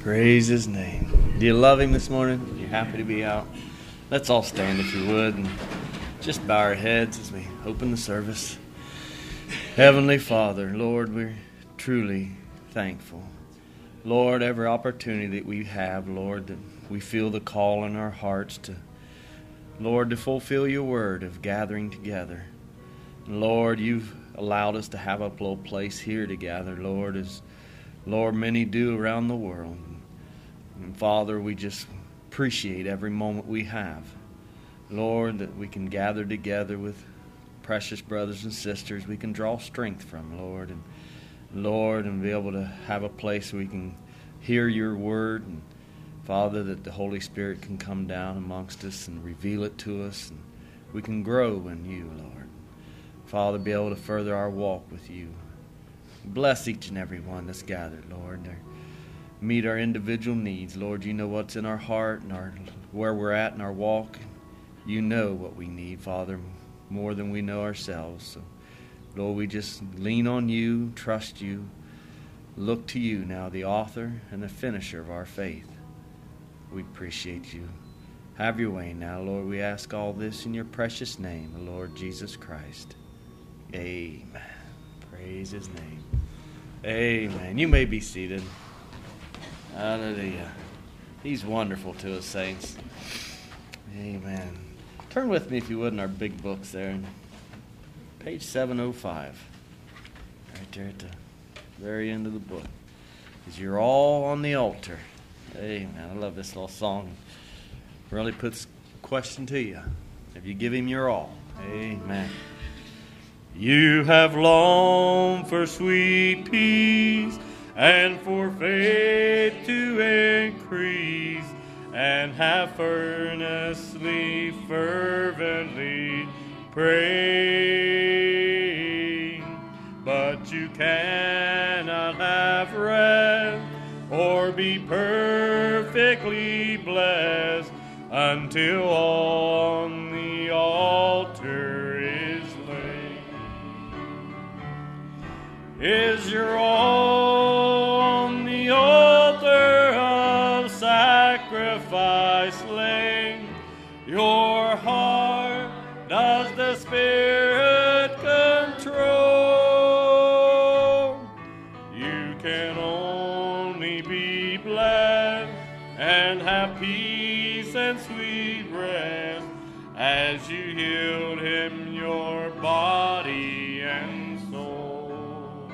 Praise his name. Do you love him this morning? You happy to be out? Let's all stand if you would and just bow our heads as we open the service. Heavenly Father, Lord, we're truly thankful. Lord, every opportunity that we have, Lord, that we feel the call in our hearts to, Lord, to fulfill your word of gathering together. Lord, you've allowed us to have a little place here to gather, Lord, as Lord, many do around the world. And Father, we just appreciate every moment we have. Lord, that we can gather together with precious brothers and sisters we can draw strength from, Lord. And Lord, and be able to have a place where we can hear your word. And Father, that the Holy Spirit can come down amongst us and reveal it to us. And we can grow in you, Lord. Father, be able to further our walk with you. Bless each and every one that's gathered, Lord. Meet our individual needs. Lord, you know what's in our heart and where we're at in our walk. You know what we need, Father, more than we know ourselves. So, Lord, we just lean on you, trust you, look to you now, the author and the finisher of our faith. We appreciate you. Have your way now, Lord. We ask all this in your precious name, the Lord Jesus Christ. Amen. Praise his name. Amen. You may be seated. Hallelujah. He's wonderful to us, saints. Amen. Turn with me, if you would, in our big books there. Page 705. Right there at the very end of the book. Because you're all on the altar. Amen. I love this little song. It really puts a question to you. Have you give him your all? Amen. You have longed for sweet peace and for faith to increase, and have earnestly, fervently prayed. But you cannot have rest or be perfectly blessed until on the altar is laid. Is your all on the altar of sacrifice laid? Your heart does the Spirit control? You can only be blessed and have peace and sweet rest as you yield him your body and soul.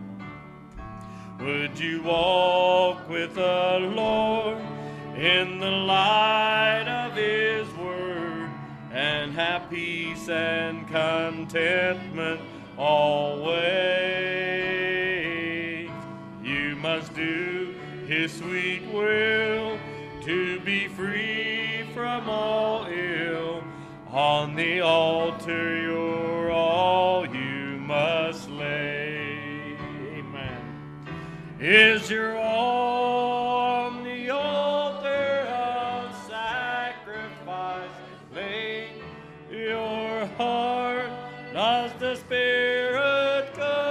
Would you walk with the Lord in the light of his word and have peace and contentment always? You must do his sweet will to be free from all ill. On the altar your all you must lay. Amen. Is your all on the altar of sacrifice laid? Your heart does the Spirit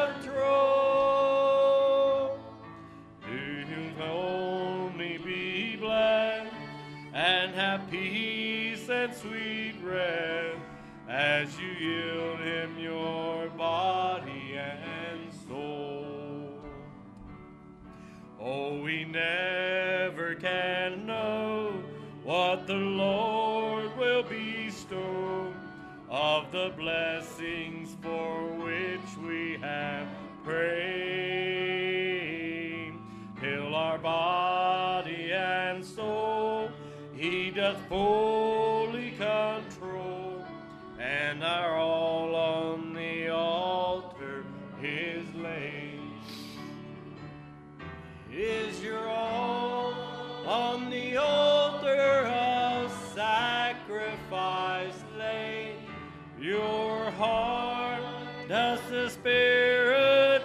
control? Do you only be blessed and have peace and sweet rest as you yield him your body and soul? Oh, we never can know what the Lord will bestow of the blessings for which we have prayed. Till our body and soul he doth fully control, and our all on the altar is laid. Is your all on the altar of sacrifice laid? Your heart does the Spirit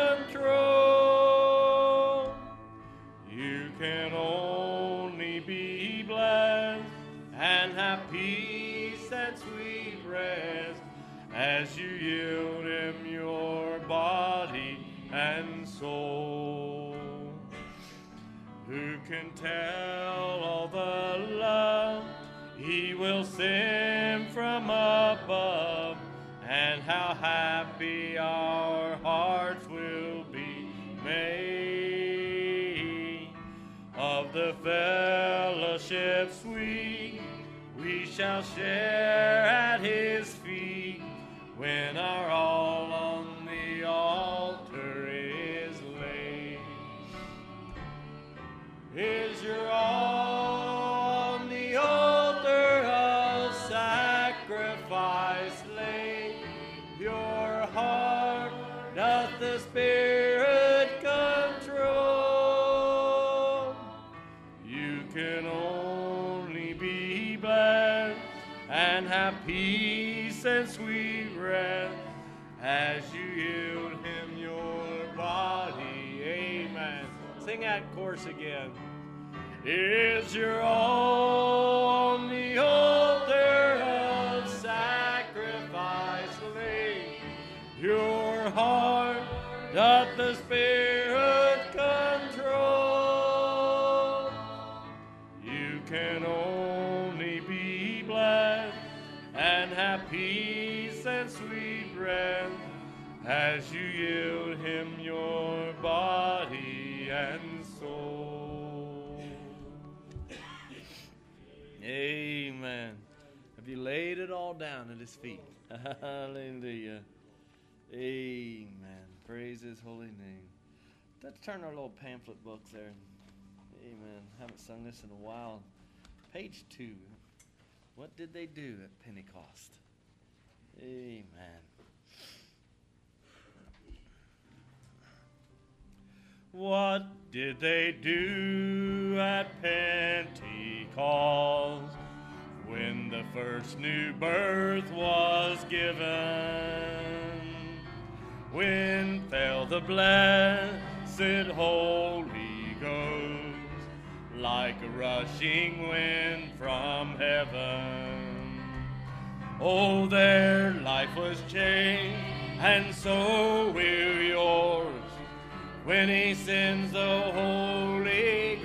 control? You can only be blessed and have peace and sweet rest as you yield him your body and soul. Who can tell all the love He will send from above, and how happy our hearts will be made of the fellowship sweet we shall share at His feet when our all on the altar is laid. Is your all on the altar of sacrifice laid? Your heart doth the Spirit control. You can only be blessed and have peace and sweet rest as you yield Him your body. Amen. Sing that chorus again. Is your all on the altar of sacrifice laid? Your heart doth the Spirit control. You can only be blessed and have peace and sweet rest as you yield Him your body and soul. Amen. Have you laid it all down at His feet? Hallelujah. Amen. Praise His holy name. Let's turn our little pamphlet books there. Amen. Haven't sung this in a while. Page 2. What did they do at Pentecost? Amen. What did they do at Pentecost when the first new birth was given? When fell the blessed Holy Ghost like a rushing wind from heaven? Oh, their life was changed, and so will yours when He sends the Holy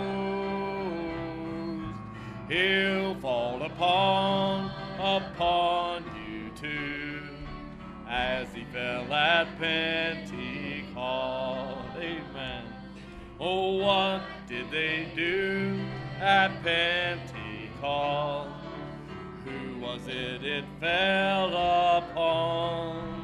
Ghost. He'll fall upon you too, as He fell at Pentecost. Amen. Oh, what did they do at Pentecost? Who was it fell upon?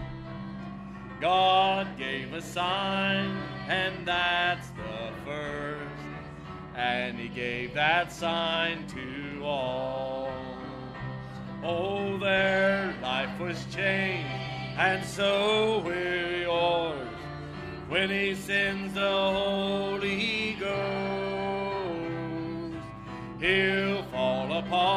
God gave a sign, and that's the first, and He gave that sign to all. Oh, their life was changed, and so will yours when He sends the Holy Ghost. He'll fall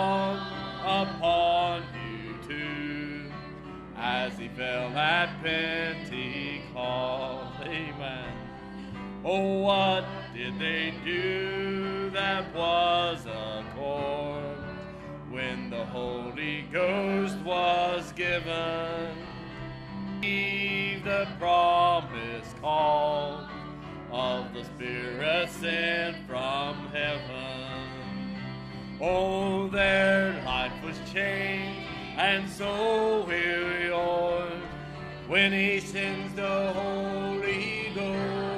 upon you too, as He fell at Pentecost. Amen. Oh, what did they do that was a corpse when the Holy Ghost was given? Heed the promise call of the Spirit sent from heaven. Oh, their life was changed, and so will yours when He sends the Holy Ghost.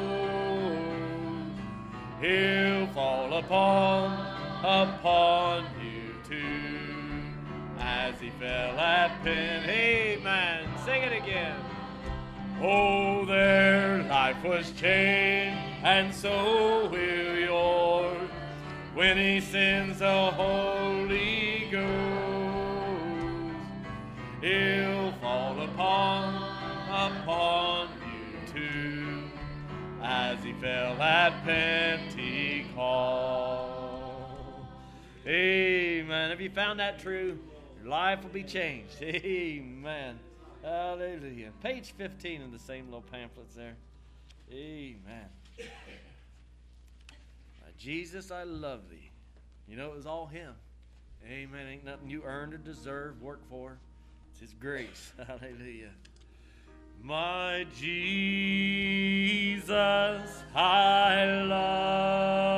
He'll fall upon you too, as He fell at Pentecost. Amen. Sing it again. Oh, their life was changed, and so will yours when He sends the Holy Ghost. He'll fall upon you too, as He fell at Pentecost. Amen. Have you found that true? Your life will be changed. Amen. Hallelujah. Page 15 in the same little pamphlets there. Amen. Jesus, I love Thee. You know, it was all Him. Amen. Ain't nothing you earned or deserve, work for. It's His grace. Hallelujah. My Jesus, I love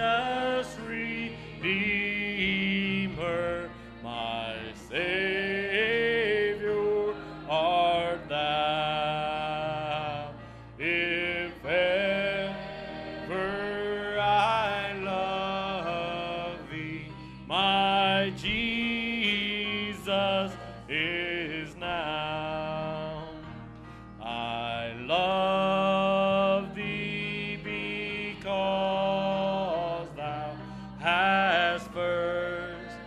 precious Redeemer, my Savior art thou. If ever I love thee, my Jesus is now. I love thee because thou hast first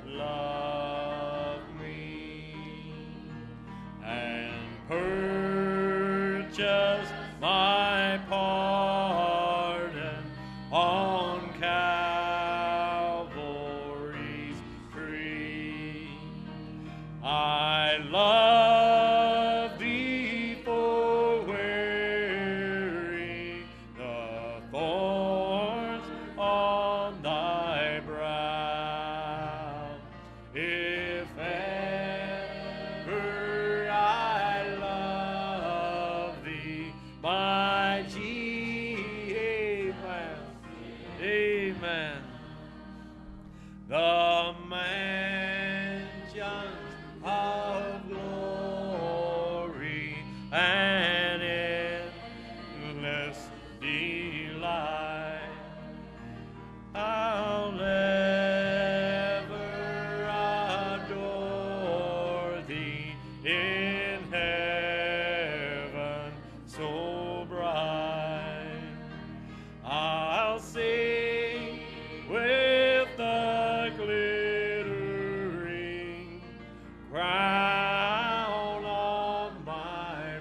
loved me and purchased my pardon on Calvary's tree. I love thee for wearing the thorns on thy brow. If ever I love thee, my Jesus, amen. The mansions of glory and endless delight, I'll ever adore thee in heaven so bright. I'll sing with the glittering crown on my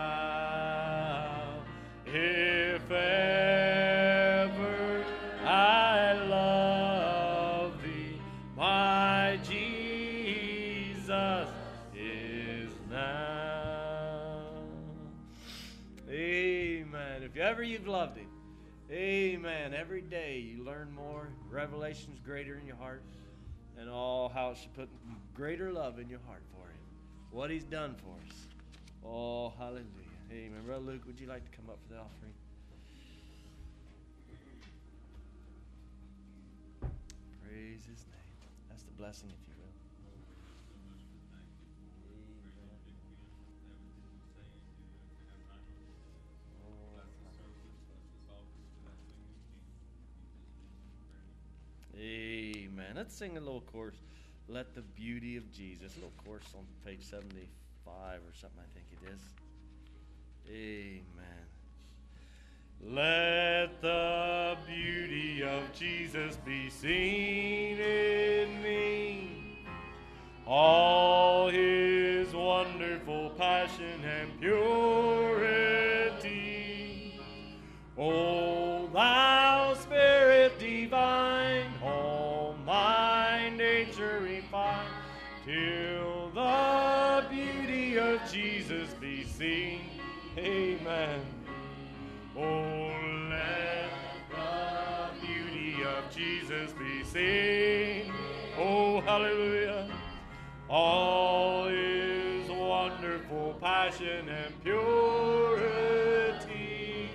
brow. If ever I love thee, my Jesus is now. Amen. If ever you've loved him, amen. Every day you learn more. Revelation's greater in your heart. And how it should put greater love in your heart for him. What he's done for us. Oh, hallelujah. Amen. Brother Luke, would you like to come up for the offering? Praise his name. That's the blessing, if you will. Amen. Let's sing a little chorus. Let the beauty of Jesus. A little chorus on page 75 or something, I think it is. Amen. Let the beauty of Jesus be seen in me. All his wonderful passion and purity. O thou Spirit divine, all my nature refine, till the beauty of Jesus be seen. Amen. Oh, let the beauty of Jesus be seen. Oh, hallelujah. All his wonderful passion and purity.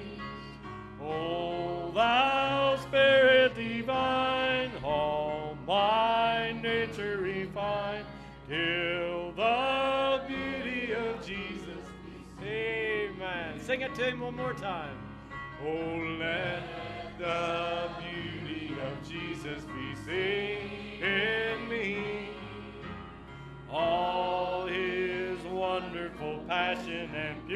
O thou Spirit divine, all my nature refine, till the beauty of Jesus. Amen. Sing it to him one more time. Oh, let the beauty of Jesus be seen in me. All his wonderful passion and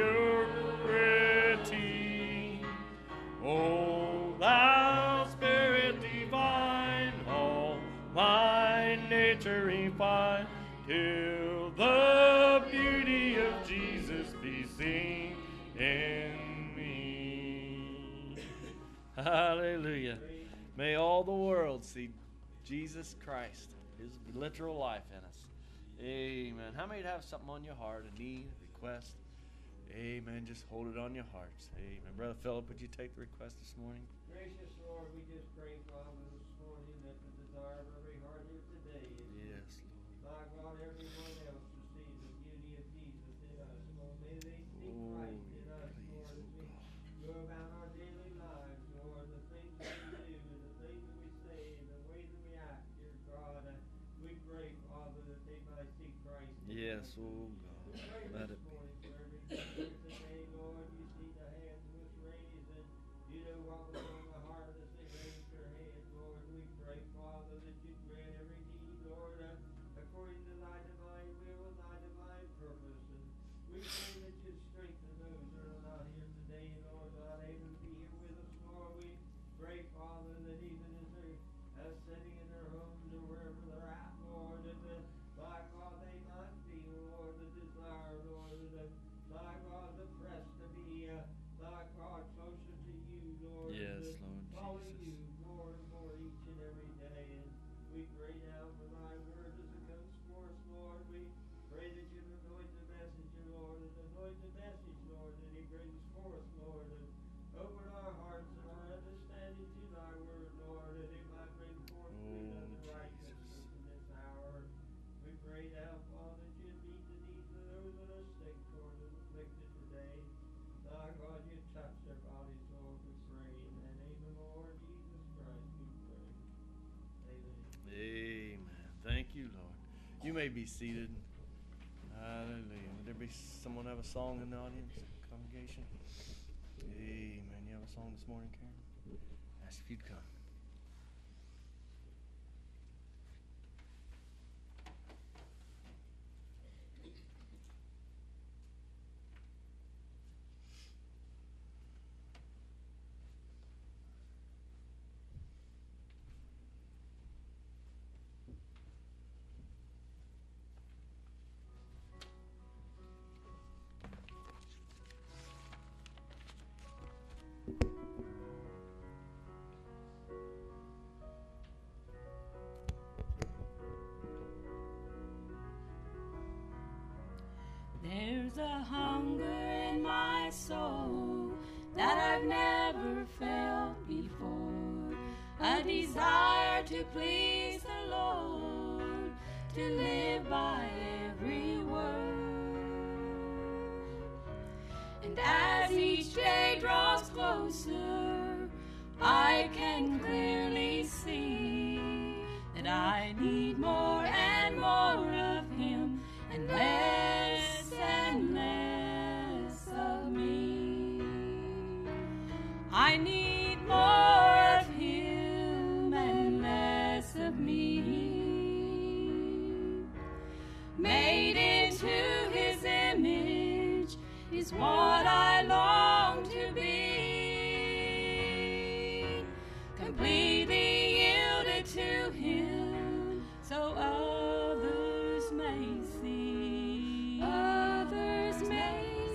purity. O thou Spirit divine, all my nature refine, till the beauty of Jesus be seen in me. Hallelujah. May all the world see Jesus Christ, his literal life in us. Amen. How many have something on your heart, a need, a request? Amen. Just hold it on your hearts. Amen. Brother Philip, would you take the request this morning? Gracious Lord, we just pray, Father, this morning that the desire of every heart here today is, Yes, my God, everyone else to see the beauty of Jesus in us. Lord, may they see Christ in us, Lord, as we go about our daily lives, Lord, the things that we do and the things You may be seated. Hallelujah. Would there be someone have a song in the audience, congregation? Amen. You have a song this morning, Karen? Ask if you'd come. There's a hunger in my soul that I've never felt before, a desire to please the Lord, to live by every word. And as each day draws closer, I can clearly see that I need more and more of Him and less of me. I need more of Him and less of me. Made into His image is what I long to be. Completely yielded to Him so others may see. Others may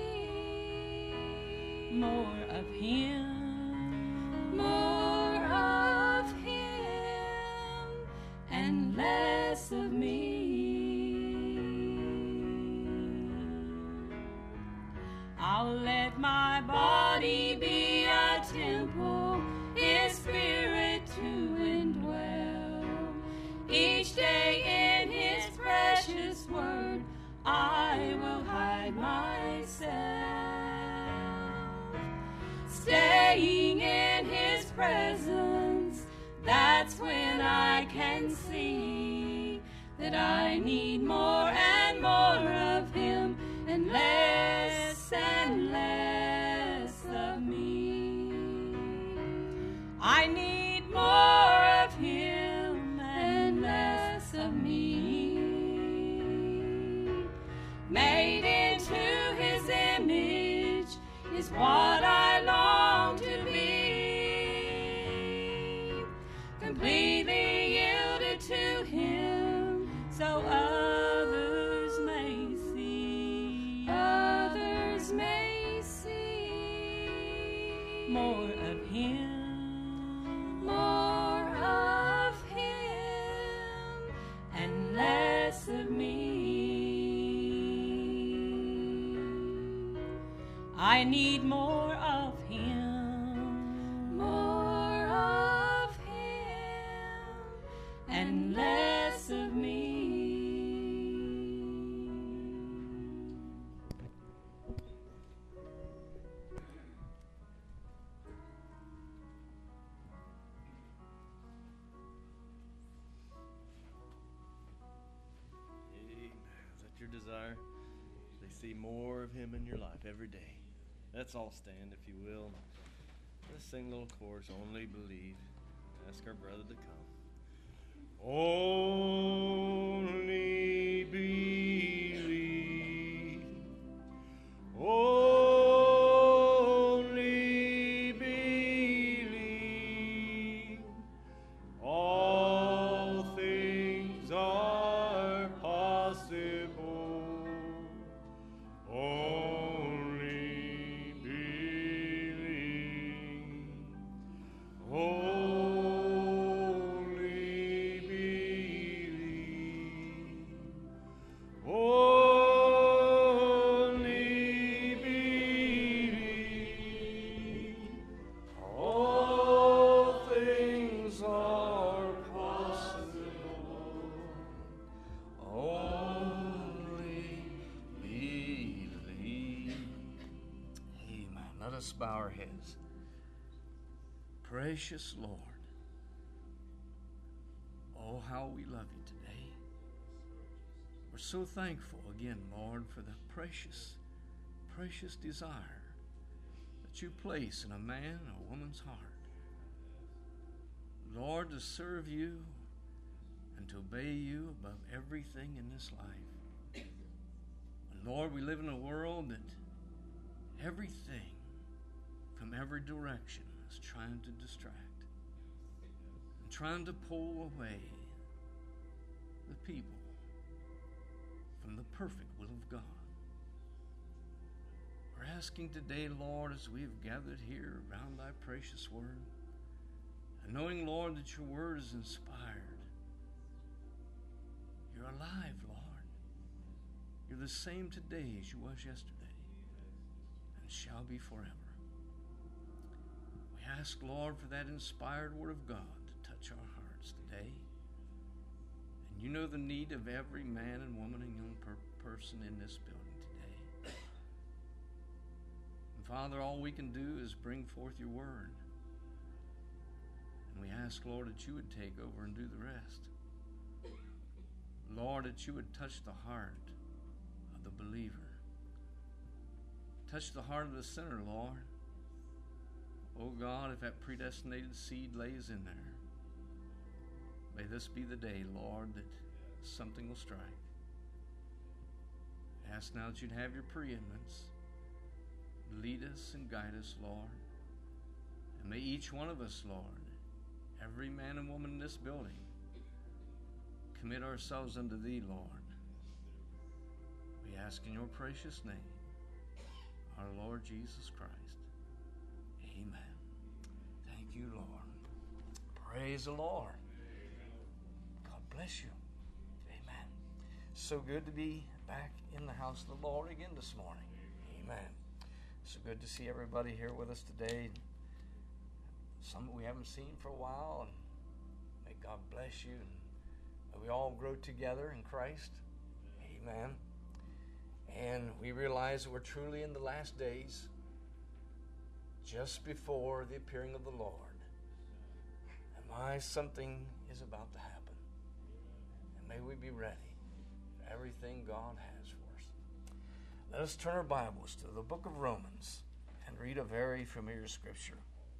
see more of Him, more of Him, and less of me. I'll let my body be a temple, His Spirit to indwell. Each day in His precious word, I will hide myself. Staying in His presence, that's when I can see that I need more and more of Him and less of me. I need more of Him and less of me. Made into His image is what I long to be. Completely yielded to Him so others may see. Others may see more of Him, more of Him, and less of me. I need more of Him, more of Him, and less of me. Amen. Is that your desire? They see more of Him in your life every day. Let's all stand, if you will. Let's sing a little chorus, Only Believe. Ask our brother to come. Only believe. Only believe. All things are possible. Only believe. Only believe. Only believe. All things are possible. Only believe. Amen. Let us bow our heads. Precious Lord, oh, how we love you today. We're so thankful again, Lord, for the precious, precious desire that you place in a man or woman's heart. Lord, to serve you and to obey you above everything in this life. And Lord, we live in a world that everything from every direction is trying to distract and trying to pull away the people from the perfect will of God. We're asking today, Lord, as we have gathered here around thy precious word, and knowing, Lord, that your word is inspired. You're alive, Lord. You're the same today as you was yesterday, and shall be forever. We ask, Lord, for that inspired word of God to touch our hearts today. And you know the need of every man and woman and young person in this building today. And Father, all we can do is bring forth your word. And we ask, Lord, that you would take over and do the rest. Lord, that you would touch the heart of the believer. Touch the heart of the sinner, Lord. Oh God, if that predestinated seed lays in there, may this be the day, Lord, that something will strike. I ask now that you'd have your preeminence. Lead us and guide us, Lord. And may each one of us, Lord, every man and woman in this building, commit ourselves unto thee, Lord. We ask in your precious name, our Lord Jesus Christ. Amen. Thank you, Lord. Praise the Lord. God bless you. Amen. So good to be back in the house of the Lord again this morning. Amen. So good to see everybody here with us today. Some we haven't seen for a while, and may God bless you, and may we all grow together in Christ. Amen. And we realize that we're truly in the last days, just before the appearing of the Lord. And something is about to happen. And may we be ready for everything God has for us. Let us turn our Bibles to the book of Romans and read a very familiar scripture.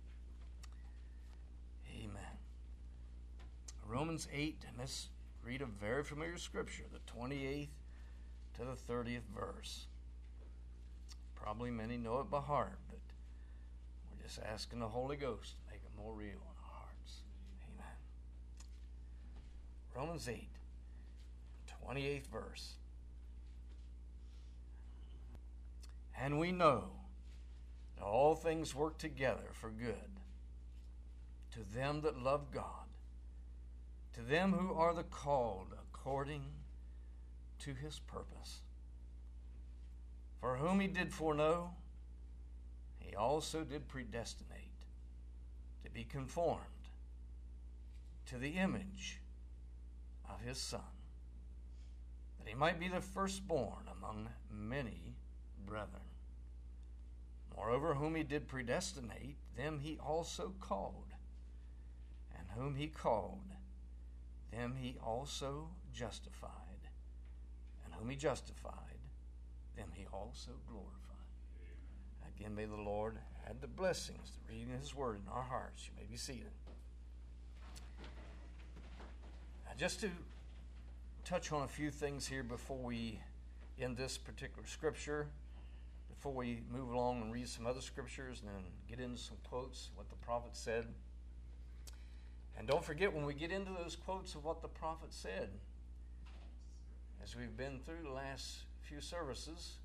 Amen. Romans 8, and let's read a very familiar scripture, the 28th to the 30th verse. Probably many know it by heart, but we're just asking the Holy Ghost to make it more real in our hearts. Amen. Romans 8, 28th verse. And we know that all things work together for good to them that love God, to them who are the called according to his purpose. For whom he did foreknow, he also did predestinate to be conformed to the image of his Son, that he might be the firstborn among many brethren. Moreover, whom he did predestinate, them he also called. And whom he called, them he also justified. And whom he justified, them he also glorified. Again, may the Lord add the blessings to reading his word in our hearts. You may be seated. Now, just to touch on a few things here before we end this particular scripture, before we move along and read some other scriptures and then get into some quotes, what the prophet said. And don't forget, when we get into those quotes of what the prophet said, as we've been through the last few services,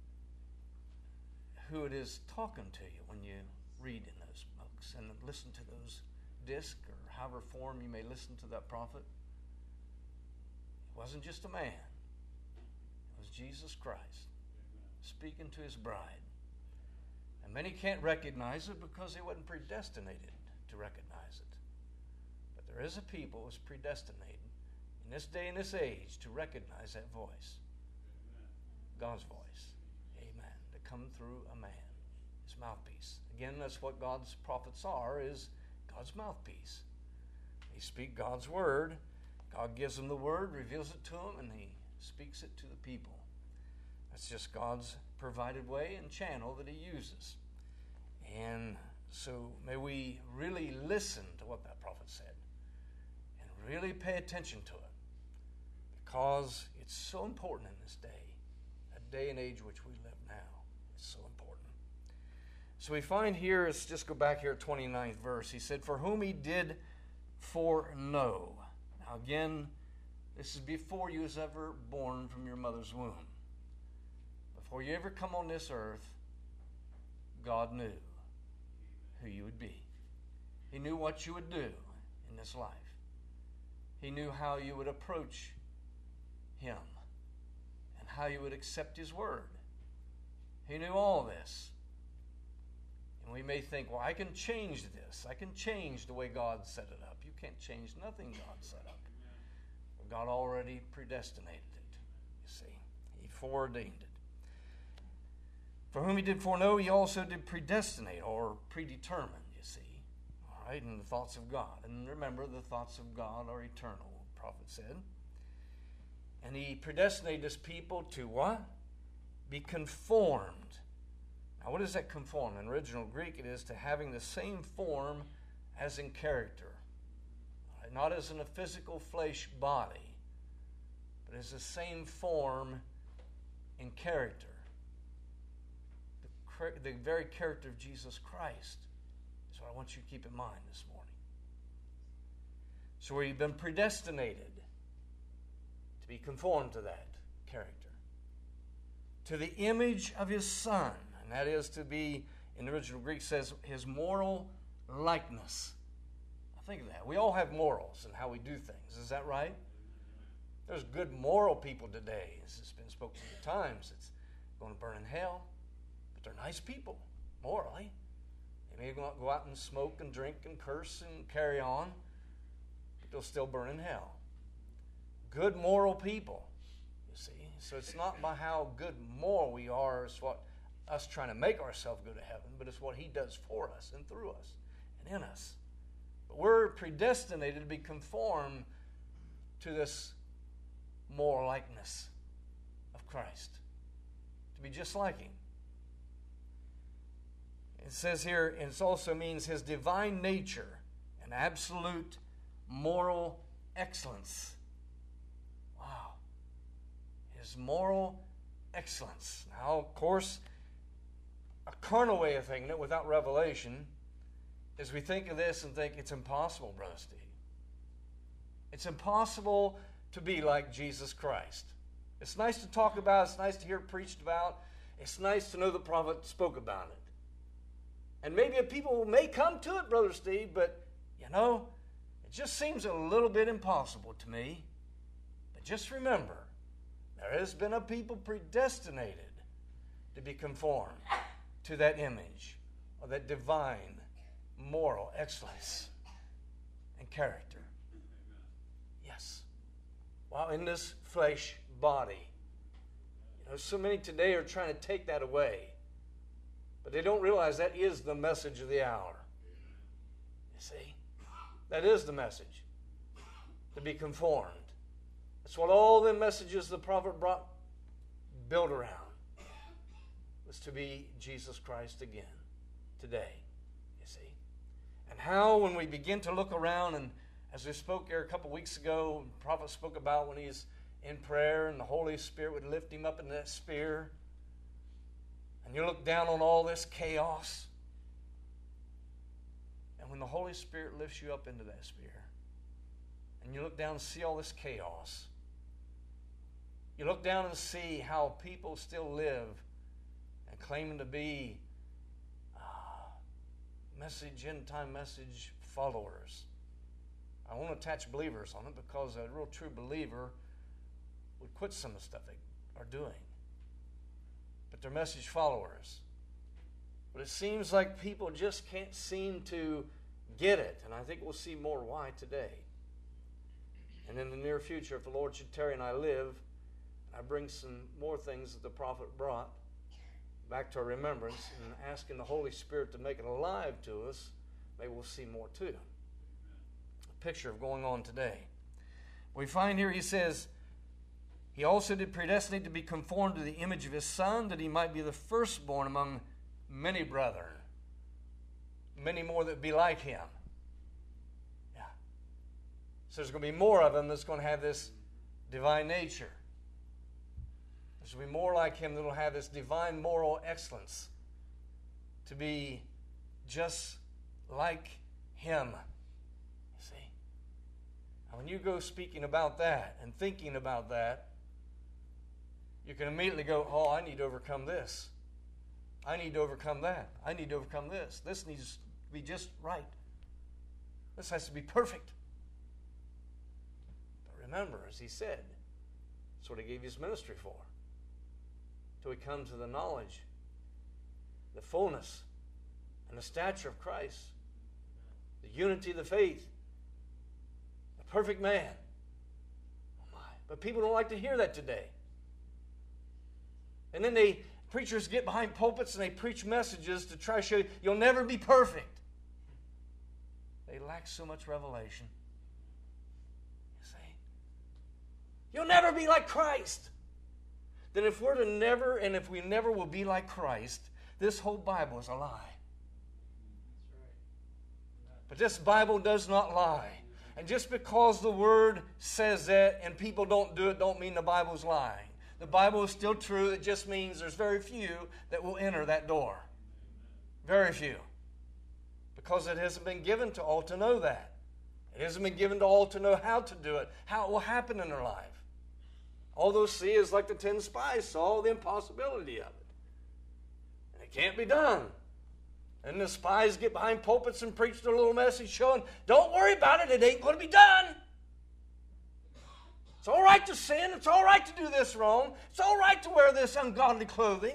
who it is talking to you when you read in those books and listen to those discs or however form you may listen to that prophet. It wasn't just a man. It was Jesus Christ speaking to his bride. And many can't recognize it because they wasn't predestinated to recognize it. But there is a people who's predestinated in this day and this age to recognize that voice. Amen. God's voice. Amen. To come through a man, his mouthpiece. Again, that's what God's prophets are, is God's mouthpiece. They speak God's word. God gives them the word, reveals it to them, and he speaks it to the people. That's just God's provided way and channel that He uses. And so may we really listen to what that prophet said and really pay attention to it, because it's so important in this day, that day and age which we live now. It's so important. So we find here, let's just go back here at 29th verse. He said, for whom He did foreknow. Now again, this is before you was ever born from your mother's womb. Before you ever come on this earth, God knew who you would be. He knew what you would do in this life. He knew how you would approach Him and how you would accept His word. He knew all this. And we may think, well, I can change this. I can change the way God set it up. You can't change nothing God set up. God already predestinated it, you see. He foreordained it. For whom He did foreknow, He also did predestinate, or predetermine, you see. All right, in the thoughts of God. And remember, the thoughts of God are eternal, the prophet said. And He predestinated His people to what? Be conformed. Now, what is that conform? In original Greek, it is to having the same form as in character. All right, not as in a physical flesh body, but as the same form in character. The very character of Jesus Christ is what I want you to keep in mind this morning. So we've been predestinated to be conformed to that character, to the image of His Son, and that is to be, in the original Greek says, His moral likeness. Now think of that. We all have morals in how we do things. Is that right? There's good moral people today. This has been spoken at times. It's going to burn in hell. But they're nice people, morally. They may go out and smoke and drink and curse and carry on, but they'll still burn in hell. Good moral people, you see. So it's not by how good moral we are, it's what us trying to make ourselves go to heaven, but it's what He does for us and through us and in us. But we're predestinated to be conformed to this moral likeness of Christ, to be just like Him. It says here, and it also means His divine nature and absolute moral excellence. Wow. His moral excellence. Now, of course, a carnal way of thinking it without revelation is we think of this and think it's impossible, Brother Steve. It's impossible to be like Jesus Christ. It's nice to talk about. It's nice to hear it preached about. It's nice to know the prophet spoke about it. And maybe people may come to it, Brother Steve, but, it just seems a little bit impossible to me. But just remember, there has been a people predestinated to be conformed to that image or that divine moral excellence and character. Yes. While in this flesh body. So many today are trying to take that away. But they don't realize that is the message of the hour. You see? That is the message. To be conformed. That's what all the messages the prophet brought built around. Was to be Jesus Christ again. Today. You see? And how when we begin to look around, and as we spoke here a couple weeks ago, the prophet spoke about when he's in prayer and the Holy Spirit would lift him up in that spear. And you look down on all this chaos. And when the Holy Spirit lifts you up into that spear, and you look down and see all this chaos, you look down and see how people still live and claiming to be end time message followers. I won't attach believers on it because a real true believer would quit some of the stuff they are doing. But they're message followers. But it seems like people just can't seem to get it. And I think we'll see more why today. And in the near future, if the Lord should tarry and I live, I bring some more things that the prophet brought back to our remembrance and asking the Holy Spirit to make it alive to us, maybe we'll see more too. A picture of going on today. We find here he says, He also did predestinate to be conformed to the image of his Son, that he might be the firstborn among many brethren. Many more that be like him. Yeah. So there's going to be more of them that's going to have this divine nature. There's going to be more like him that will have this divine moral excellence. To be just like him. You see? And when you go speaking about that and thinking about that, you can immediately go, oh, I need to overcome this. I need to overcome that. I need to overcome this. This needs to be just right. This has to be perfect. But remember, as he said, that's what he gave his ministry for. Till we come to the knowledge, the fullness, and the stature of Christ, the unity of the faith, the perfect man. Oh my. But people don't like to hear that today. And then preachers get behind pulpits and they preach messages to try to show you, you'll never be perfect. They lack so much revelation. You see? You'll never be like Christ. Then if we're to never, and if we never will be like Christ, this whole Bible is a lie. But this Bible does not lie. And just because the Word says that and people don't do it, don't mean the Bible's lying. The Bible is still true. It just means there's very few that will enter that door. Very few. Because it hasn't been given to all to know that. It hasn't been given to all to know how to do it, how it will happen in their life. All those see is like the 10 spies saw the impossibility of it. And it can't be done. And the spies get behind pulpits and preach their little message showing, don't worry about it, it ain't going to be done. It's all right to sin. It's all right to do this wrong. It's all right to wear this ungodly clothing.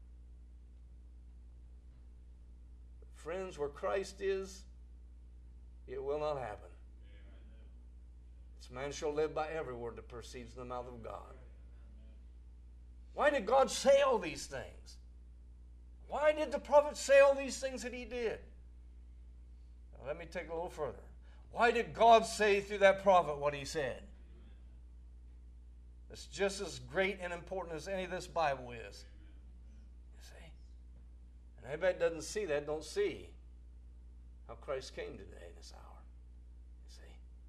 But friends, where Christ is, it will not happen. This man shall live by every word that proceeds from the mouth of God. Why did God say all these things? Why did the prophet say all these things that he did? Now, let me take it a little further. Why did God say through that prophet what he said? It's just as great and important as any of this Bible is. You see? And anybody that doesn't see that don't see how Christ came today in this hour. You see?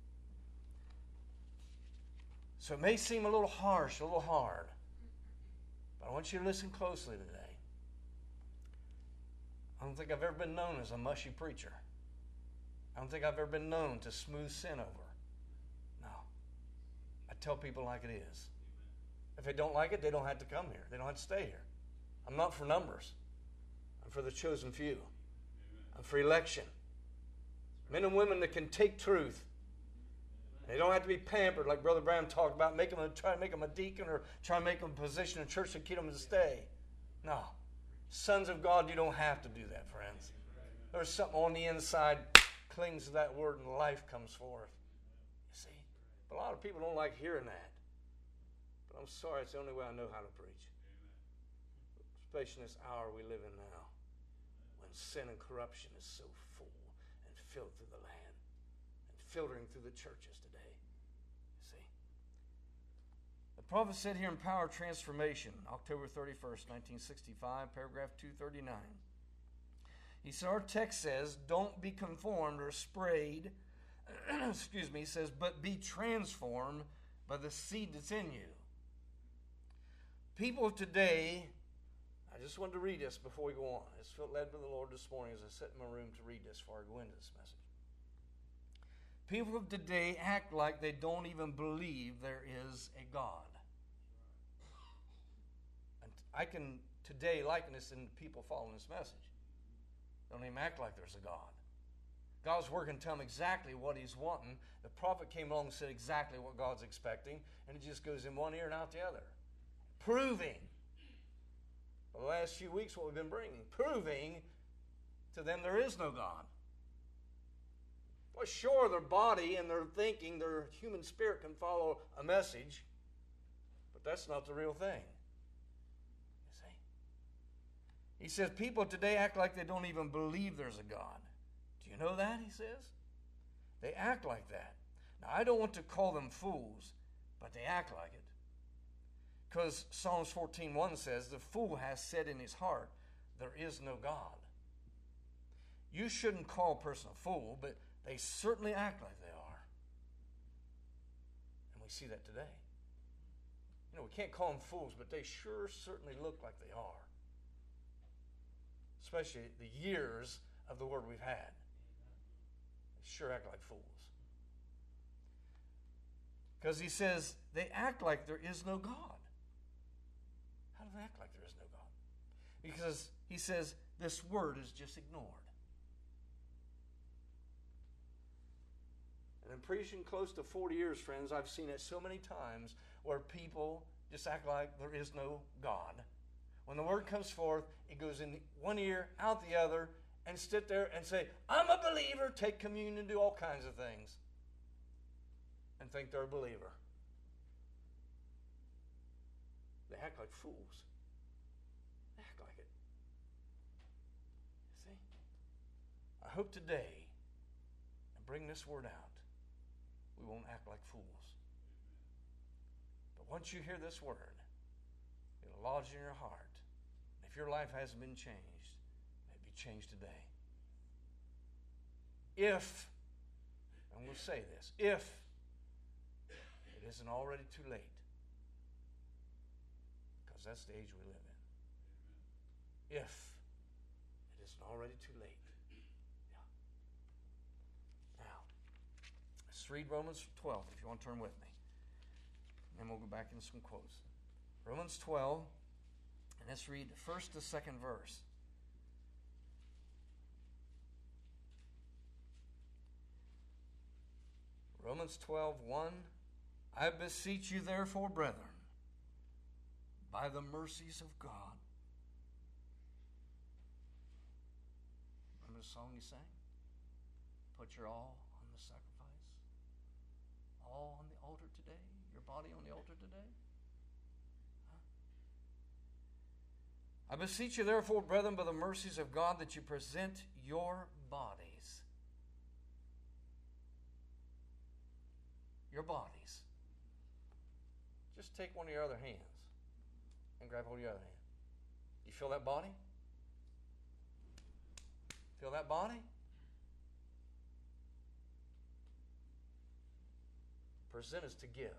So it may seem a little harsh, a little hard. But I want you to listen closely today. I don't think I've ever been known as a mushy preacher. I don't think I've ever been known to smooth sin over. No. I tell people like it is. If they don't like it, they don't have to come here. They don't have to stay here. I'm not for numbers. I'm for the chosen few. I'm for election. Men and women that can take truth. They don't have to be pampered like Brother Branham talked about, try to make them a deacon or try to make them a position in church to keep them to stay. No. Sons of God, you don't have to do that, friends. There's something on the inside clings to that word and life comes forth. You see? But a lot of people don't like hearing that. But I'm sorry, it's the only way I know how to preach. Especially in this hour we live in now, when sin and corruption is so full and filled through the land and filtering through the churches today. You see? The prophet said here in Power Transformation, October 31st, 1965, paragraph 239. He said, our text says, don't be conformed or sprayed, he says, but be transformed by the seed that's in you. People today, I just wanted to read this before we go on. I just felt led by the Lord this morning as I sat in my room to read this before I go into this message. People of today act like they don't even believe there is a God. And I can today liken this in people following this message. Don't even act like there's a God. God's working to tell them exactly what he's wanting. The prophet came along and said exactly what God's expecting, and it just goes in one ear and out the other. Proving, for the last few weeks what we've been bringing, proving to them there is no God. Well, sure, their body and their thinking, their human spirit can follow a message, but that's not the real thing. You see? He says people today act like they don't even believe there's a God. Do you know that, he says? They act like that. Now, I don't want to call them fools, but they act like it. Because Psalms 14:1 says, the fool has said in his heart, there is no God. You shouldn't call a person a fool, but they certainly act like they are. And we see that today. You know, we can't call them fools, but they sure certainly look like they are. Especially the years of the word we've had. They sure act like fools. Because he says, they act like there is no God. How do they act like there is no God? Because he says, this word is just ignored. And in preaching close to 40 years, friends, I've seen it so many times where people just act like there is no God. When the word comes forth, it goes in one ear, out the other, and sit there and say, I'm a believer, take communion, do all kinds of things, and think they're a believer. They act like fools. They act like it. See? I hope today, and bring this word out, we won't act like fools. But once you hear this word, it'll lodge in your heart. If your life hasn't been changed, may it be changed today. If, and we'll say this, if it isn't already too late, because that's the age we live in. If it isn't already too late. Yeah. Now, let's read Romans 12, if you want to turn with me. And then we'll go back into some quotes. Romans 12, and let's read the first to second verse. Romans 12:1. I beseech you therefore, brethren, by the mercies of God. Remember the song you sang? Put your all on the sacrifice. All on the altar today. Your body on the altar today. Huh? I beseech you therefore, brethren, by the mercies of God, that you present your bodies. Your bodies. Just take one of your other hands and grab hold of your other hand. You feel that body? Feel that body? Present is to give.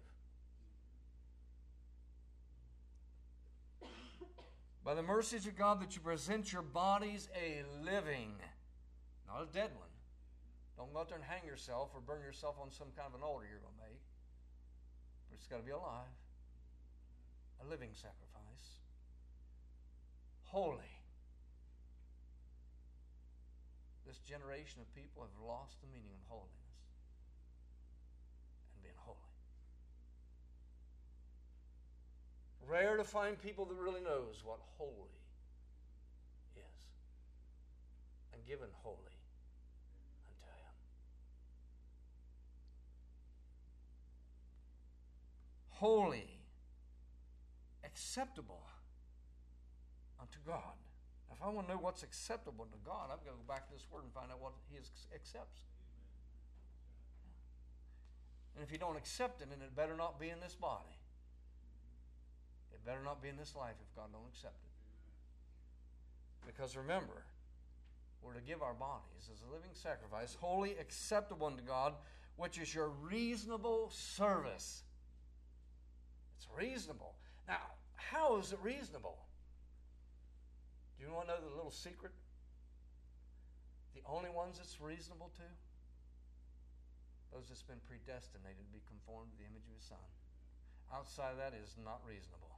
By the mercies of God, that you present your bodies a living, not a dead one. Don't go out there and hang yourself or burn yourself on some kind of an altar you're going to make. But it's got to be alive. A living sacrifice. Holy. This generation of people have lost the meaning of holiness and being holy. Rare to find people that really knows what holy is and given holy unto Him. Holy, acceptable unto God. Now, if I want to know what's acceptable to God, I've got to go back to this word and find out what He accepts. And if you don't accept it, then it better not be in this body. It better not be in this life if God don't accept it. Because remember, we're to give our bodies as a living sacrifice, holy, acceptable unto God, which is your reasonable service. It's reasonable. Now, how is it reasonable? Do you want to know the little secret? The only ones it's reasonable to? Those that's been predestinated to be conformed to the image of His Son. Outside of that is not reasonable.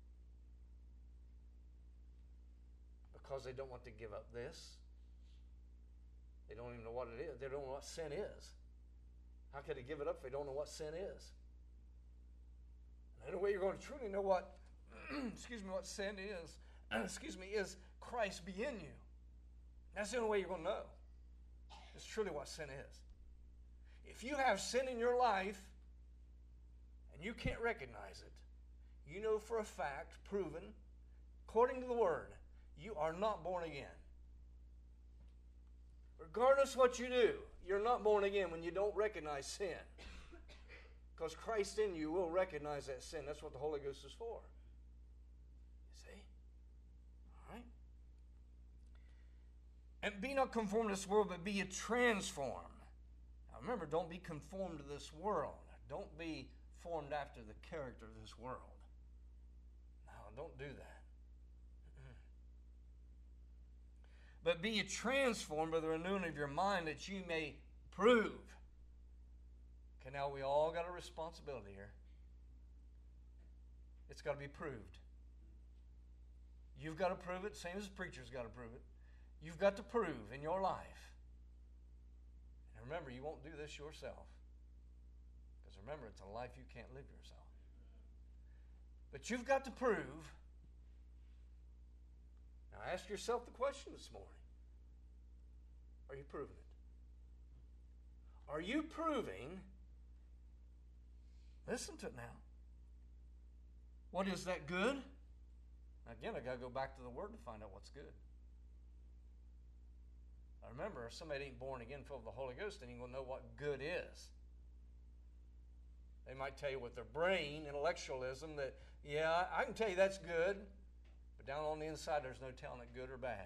Because they don't want to give up this. They don't even know what it is. They don't know what sin is. How can they give it up if they don't know what sin is? And the only way you're going to truly know what, what sin is, is Christ be in you. That's the only way you're going to know. It's truly what sin is. If you have sin in your life and you can't recognize it, you know for a fact, proven, according to the Word, you are not born again. Regardless of what you do, you're not born again when you don't recognize sin. Because Christ in you will recognize that sin. That's what the Holy Ghost is for. And be not conformed to this world, but be ye transformed. Now remember, don't be conformed to this world. Don't be formed after the character of this world. No, don't do that. But be ye transformed by the renewing of your mind, that you may prove. Okay, now we all got a responsibility here. It's got to be proved. You've got to prove it, same as the preacher's got to prove it. You've got to prove in your life. And remember, you won't do this yourself. Because remember, it's a life you can't live yourself. But you've got to prove. Now ask yourself the question this morning. Are you proving it? Are you proving? Listen to it now. What is that good? Again, I got to go back to the Word to find out what's good. Now remember, if somebody ain't born again, filled with the Holy Ghost, then you will know what good is. They might tell you with their brain, intellectualism, that, yeah, I can tell you that's good, but down on the inside, there's no telling it good or bad.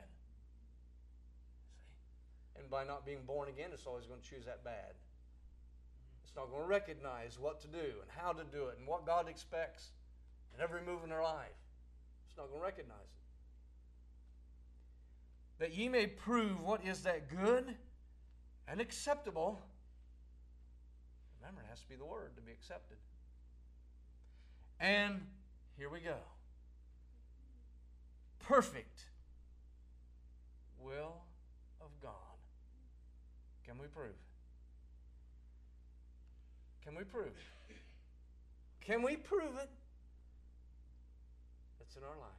See? And by not being born again, it's always going to choose that bad. It's not going to recognize what to do and how to do it and what God expects in every move in their life. It's not going to recognize it. That ye may prove what is that good and acceptable. Remember, it has to be the Word to be accepted. And here we go. Perfect will of God. Can we prove? Can we prove it? Can we prove it? It's in our life.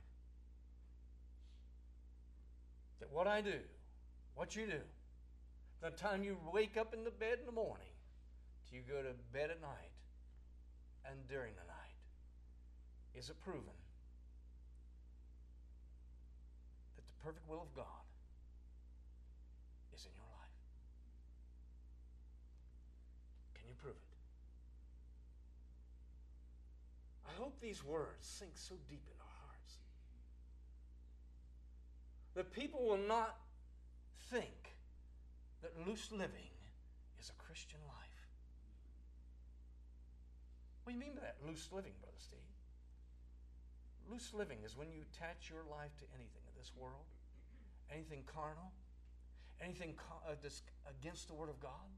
That what I do, what you do, the time you wake up in the bed in the morning, till you go to bed at night, and during the night, is it proven that the perfect will of God is in your life? Can you prove it? I hope these words sink so deep in our hearts that people will not think that loose living is a Christian life. What do you mean by that, loose living, Brother Steve? Loose living is when you attach your life to anything in this world, anything carnal, anything against the Word of God,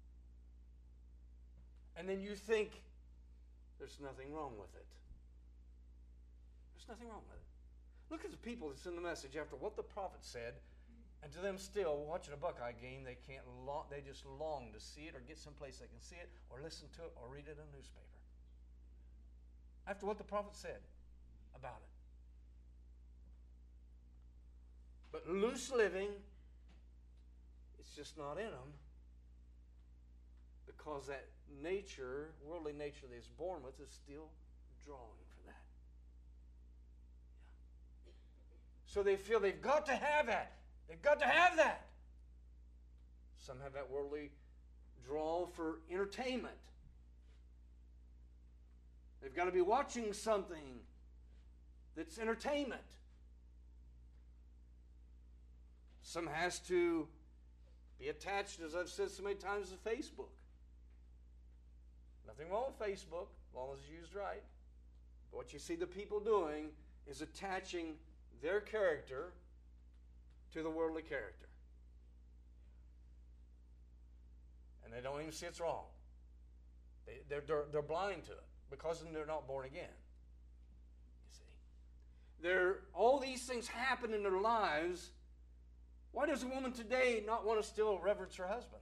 and then you think there's nothing wrong with it. There's nothing wrong with it. Look at the people that's in the message after what the prophet said, and to them still, watching a Buckeye game, they just long to see it or get someplace they can see it or listen to it or read it in a newspaper. After what the prophet said about it. But loose living, it's just not in them, because that nature, worldly nature that is born with, is still drawing for that. Yeah. So they feel they've got to have that. They've got to have that. Some have that worldly draw for entertainment. They've got to be watching something that's entertainment. Some has to be attached, as I've said so many times, to Facebook. Nothing wrong with Facebook, as long as it's used right. But what you see the people doing is attaching their character to the worldly character. And they don't even see it's wrong. They're blind to it because they're not born again. You see, all these things happen in their lives. Why does a woman today not want to still reverence her husband?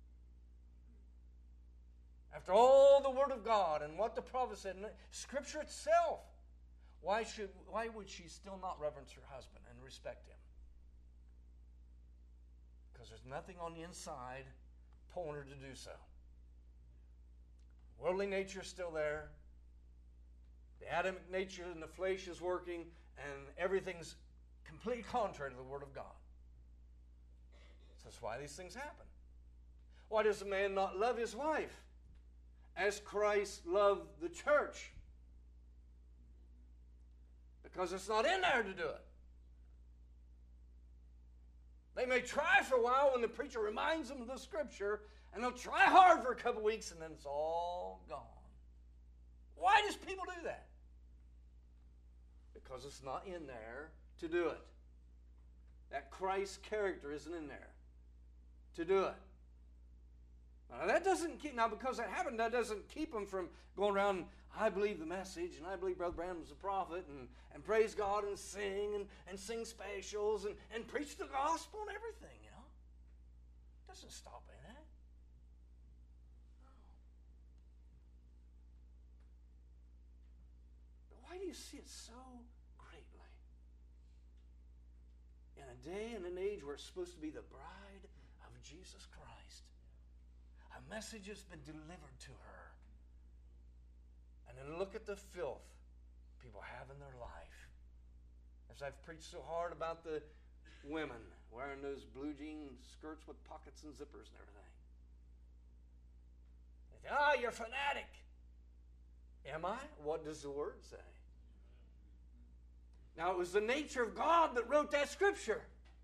After all the Word of God and what the prophet said, and Scripture itself, why would she still not reverence her husband and respect him? Because there's nothing on the inside pulling her to do so. Worldly nature is still there. The Adamic nature in the flesh is working, and everything's completely contrary to the Word of God. So that's why these things happen. Why does a man not love his wife as Christ loved the church? Because it's not in there to do it. They may try for a while when the preacher reminds them of the Scripture, and they'll try hard for a couple weeks, and then it's all gone. Why does people do that? Because it's not in there to do it. That Christ character isn't in there to do it. Now that doesn't keep, because that happened, that doesn't keep them from going around, I believe the message, and I believe Brother Branham was a prophet, and praise God and sing specials and preach the gospel and everything, you know. It doesn't stop any of that. No. But why do you see it so greatly? In a day and an age where it's supposed to be the bride of Jesus Christ. A message has been delivered to her. And then look at the filth people have in their life. As I've preached so hard about the women wearing those blue jean skirts with pockets and zippers and everything. They say, you're a fanatic. Am I? What does the Word say? Now, it was the nature of God that wrote that Scripture.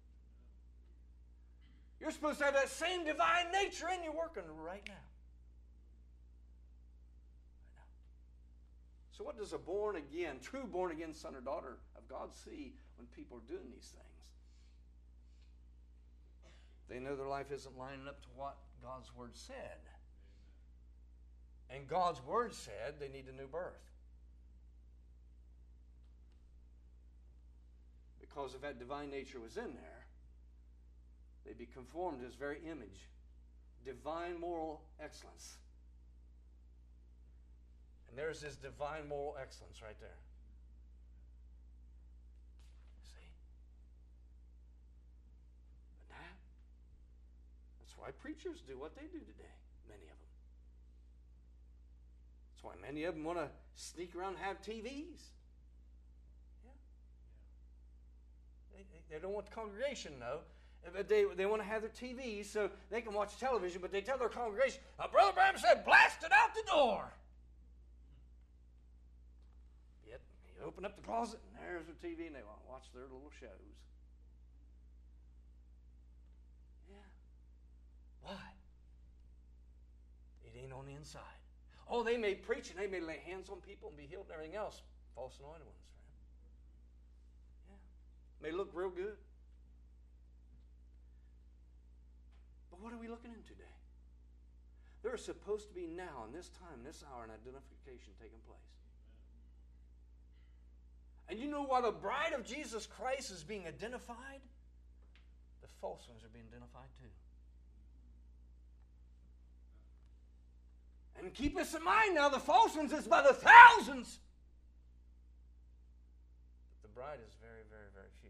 You're supposed to have that same divine nature in you working right now. So what does a born-again, true born-again son or daughter of God see when people are doing these things? They know their life isn't lining up to what God's Word said. And God's Word said they need a new birth. Because if that divine nature was in there, they'd be conformed to His very image. Divine moral excellence. And there's His divine moral excellence right there. See? But that's why preachers do what they do today. Many of them. That's why many of them want to sneak around and have TVs. They don't want the congregation to know. But they want to have their TVs so they can watch television, but they tell their congregation, Brother Branham said, blast it out the door. Yet, you open up the closet, and there's their TV, and they want to watch their little shows. Yeah. Why? It ain't on the inside. Oh, they may preach, and they may lay hands on people and be healed and everything else. False anointed ones. May look real good. But what are we looking into today? There is supposed to be now, in this time, this hour, an identification taking place. And you know why the bride of Jesus Christ is being identified? The false ones are being identified too. And keep this in mind now, the false ones is by the thousands. But the bride is very, very, very few.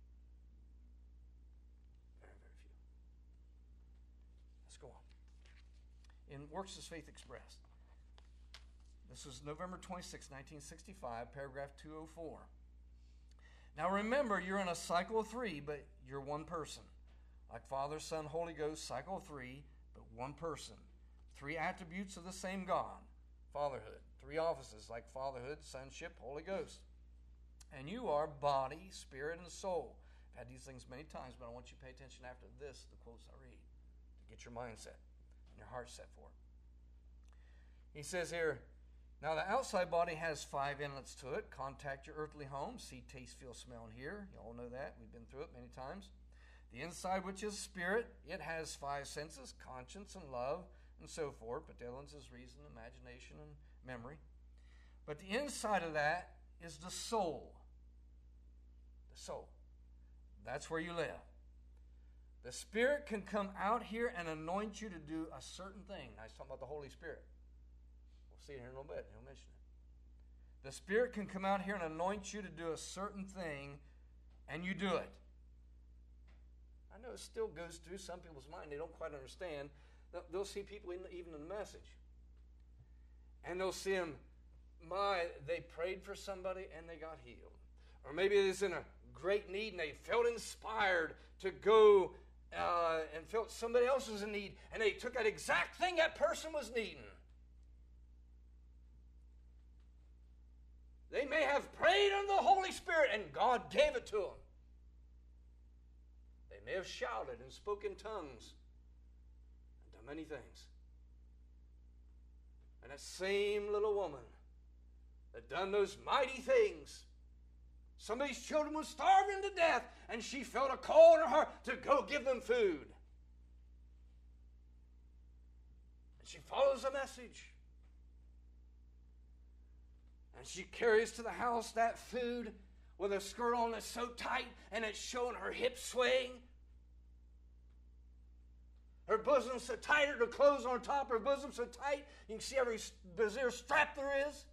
Very, very few. Let's go on. In Works as Faith Expressed. This is November 26, 1965, paragraph 204. Now remember, you're in a cycle of three, but you're one person. Like Father, Son, Holy Ghost, cycle of three, but one person. Three attributes of the same God. Fatherhood. Three offices like fatherhood, sonship, Holy Ghost. And you are body, spirit, and soul. I've had these things many times, but I want you to pay attention after this, the quotes I read, to get your mindset and your heart set for it. He says here, now the outside body has 5 inlets to it. Contact your earthly home. See, taste, feel, smell, and hear. You all know that. We've been through it many times. The inside, which is spirit, it has 5 senses, conscience and love, and so forth. But the other ones is reason, imagination, and memory. But the inside of that is the soul. The soul. That's where you live. The Spirit can come out here and anoint you to do a certain thing. Now he's talking about the Holy Spirit. We'll see it here in a little bit. He'll mention it. The Spirit can come out here and anoint you to do a certain thing, and you do it. I know it still goes through some people's mind. They don't quite understand. They'll see people even in the message. And they'll see them, they prayed for somebody and they got healed. Or maybe it's in a great need and they felt inspired to go and felt somebody else was in need. And they took that exact thing that person was needing. They may have prayed on the Holy Spirit and God gave it to them. They And they have shouted and spoken tongues and done many things. And that same little woman that done those mighty things, some of these children were starving to death, and she felt a call in her heart to go give them food. And she follows the message. And she carries to the house that food with a skirt on that's so tight and it's showing her hips swaying. Her bosom so tight, her clothes on top, her bosom so tight, you can see every brassiere strap there is.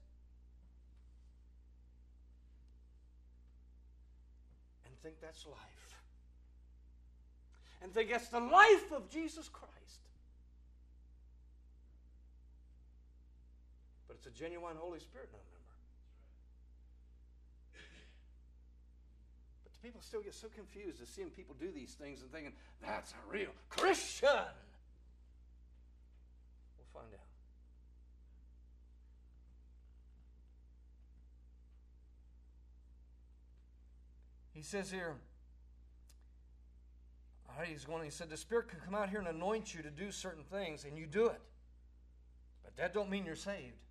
And think that's life. And think that's the life of Jesus Christ. But it's a genuine Holy Spirit now, remember. But the people still get so confused to seeing people do these things and thinking, that's a real Christian. We'll find out. He says here, all right, he said, the Spirit can come out here and anoint you to do certain things, and you do it. But that don't mean you're saved.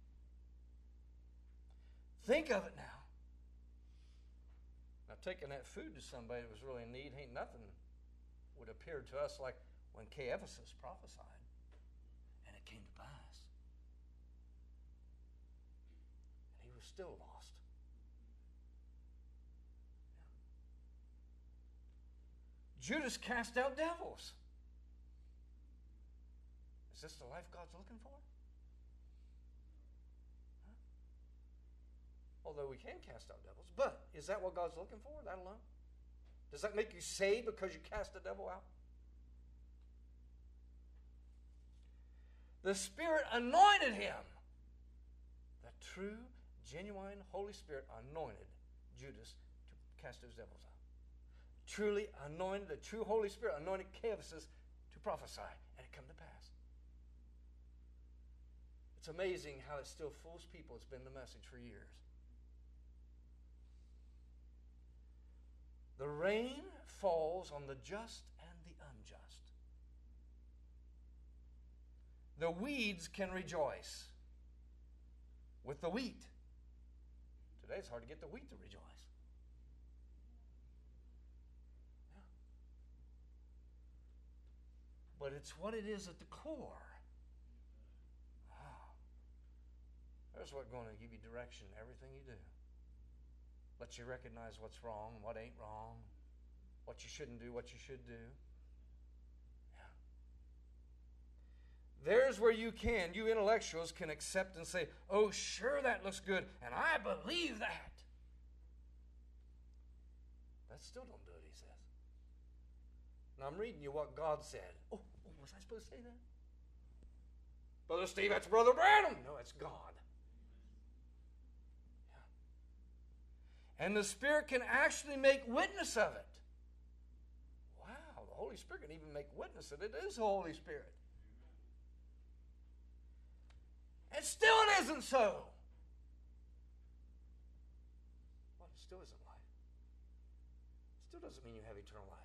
Think of it now. Now, taking that food to somebody that was really in need ain't nothing would appear to us like when King Ephesus prophesied, and it came to pass. And he was still lost. Judas cast out devils. Is this the life God's looking for? Huh? Although we can cast out devils, but is that what God's looking for, that alone? Does that make you saved because you cast the devil out? The Spirit anointed him. The true, genuine Holy Spirit anointed Judas to cast those devils out. Truly anointed, the true Holy Spirit anointed Ephesus to prophesy, and it come to pass. It's amazing how it still fools people. It's been the message for years. The rain falls on the just and the unjust. The weeds can rejoice with the wheat. Today it's hard to get the wheat to rejoice. But it's what it is at the core. There's what's going to give you direction in everything you do. Let you recognize what's wrong, what ain't wrong, what you shouldn't do, what you should do. Yeah. There's where you intellectuals can accept and say, oh, sure, that looks good, and I believe that. That still don't do it, he says. Now, I'm reading you what God said. Oh, was I supposed to say that? Brother Steve, that's Brother Branham. No, it's God. Yeah. And the Spirit can actually make witness of it. Wow, the Holy Spirit can even make witness that it is the Holy Spirit. And still it isn't so. Well, it still isn't life. It still doesn't mean you have eternal life.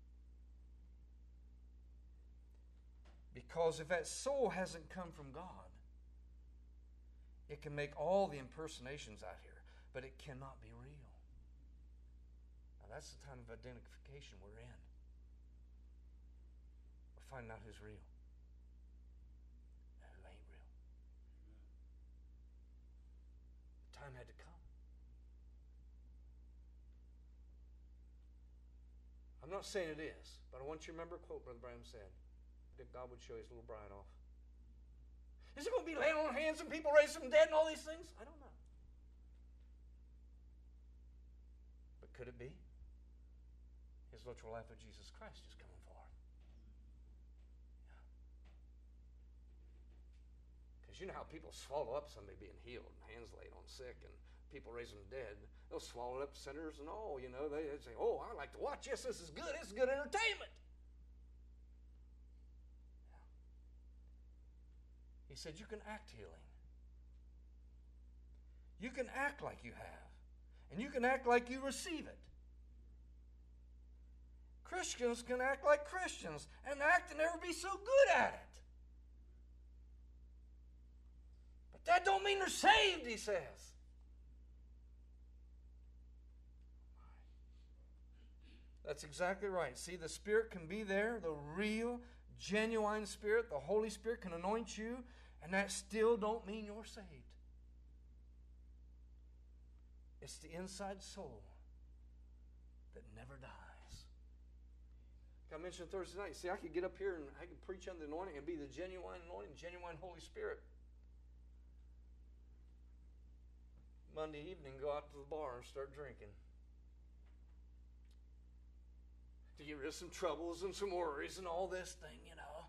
Because if that soul hasn't come from God, it can make all the impersonations out here, but it cannot be real. Now that's the time of identification we're in. We're finding out who's real and who ain't real. The time had to come. I'm not saying it is, but I want you to remember a quote Brother Branham said. That God would show his little bride off. Is it going to be laying on hands and people raise from the dead and all these things? I don't know. But could it be? His literal life of Jesus Christ is coming forth. Yeah. Because you know how people swallow up somebody being healed, and hands laid on sick, and people raising from the dead. They'll swallow up sinners and all, you know. They say, oh, I like to watch this. This is good. This is good entertainment. He said, you can act healing. You can act like you have. And you can act like you receive it. Christians can act like Christians and act and never be so good at it. But that don't mean they're saved, he says. That's exactly right. See, the Spirit can be there, the real, genuine Spirit, the Holy Spirit can anoint you, and that still don't mean you're saved. It's the inside soul that never dies. Like I mentioned Thursday night, see, I could get up here and I could preach under the anointing and be the genuine anointing, genuine Holy Spirit. Monday evening, go out to the bar and start drinking. To get rid of some troubles and some worries and all this thing, you know.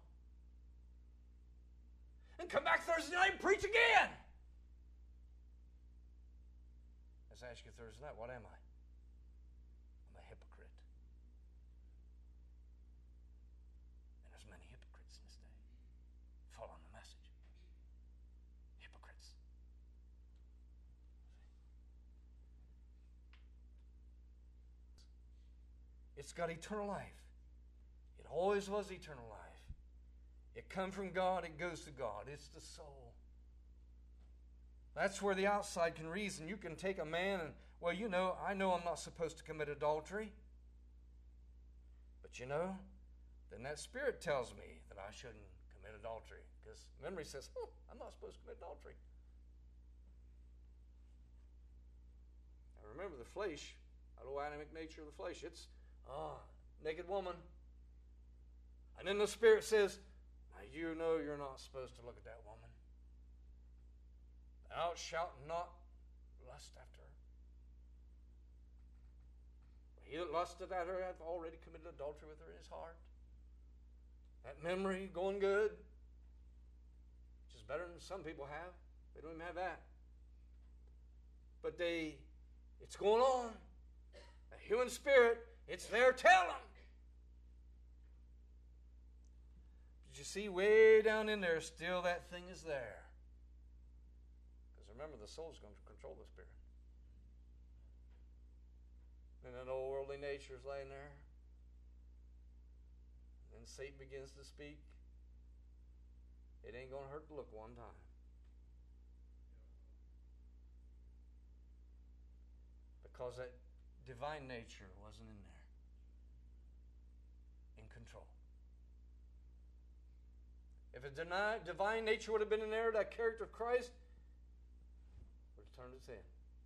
And come back Thursday night and preach again. Let's ask you Thursday night, what am I? I'm a hypocrite. And there's many hypocrites in this day. Following the message. Hypocrites. It's got eternal life. It always was eternal life. It comes from God, it goes to God. It's the soul. That's where the outside can reason. You can take a man and, well, you know, I know I'm not supposed to commit adultery. But you know, then that Spirit tells me that I shouldn't commit adultery. Because memory says, oh, I'm not supposed to commit adultery. Now remember the flesh, the low Adamic nature of the flesh. It's, naked woman. And then the Spirit says, now you know you're not supposed to look at that woman. Thou shalt not lust after her. He that lusted at her hath already committed adultery with her in his heart. That memory going good, which is better than some people have. They don't even have that. But it's going on. The human spirit, it's there, tell them. Did you see way down in there, still that thing is there? Because remember, the soul's going to control the spirit. And that old worldly nature is laying there. And then Satan begins to speak. It ain't going to hurt to look one time. Because that divine nature wasn't in there. In control. If a divine nature would have been in there, that character of Christ would have turned its head.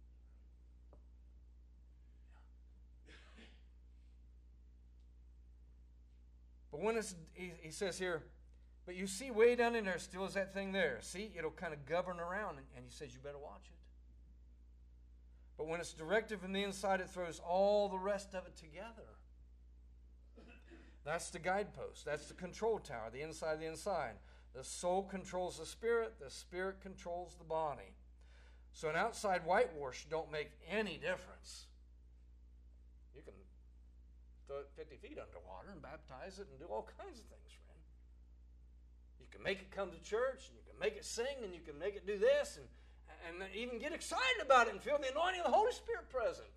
But when he says here, but you see way down in there still is that thing there. See, it'll kind of govern around, and he says you better watch it. But when it's directed from the inside, it throws all the rest of it together. That's the guidepost. That's the control tower, the inside of the inside. The soul controls the spirit controls the body. So an outside whitewash don't make any difference. You can throw it 50 feet underwater and baptize it and do all kinds of things, friend. You can make it come to church, and you can make it sing, and you can make it do this, and even get excited about it and feel the anointing of the Holy Spirit present.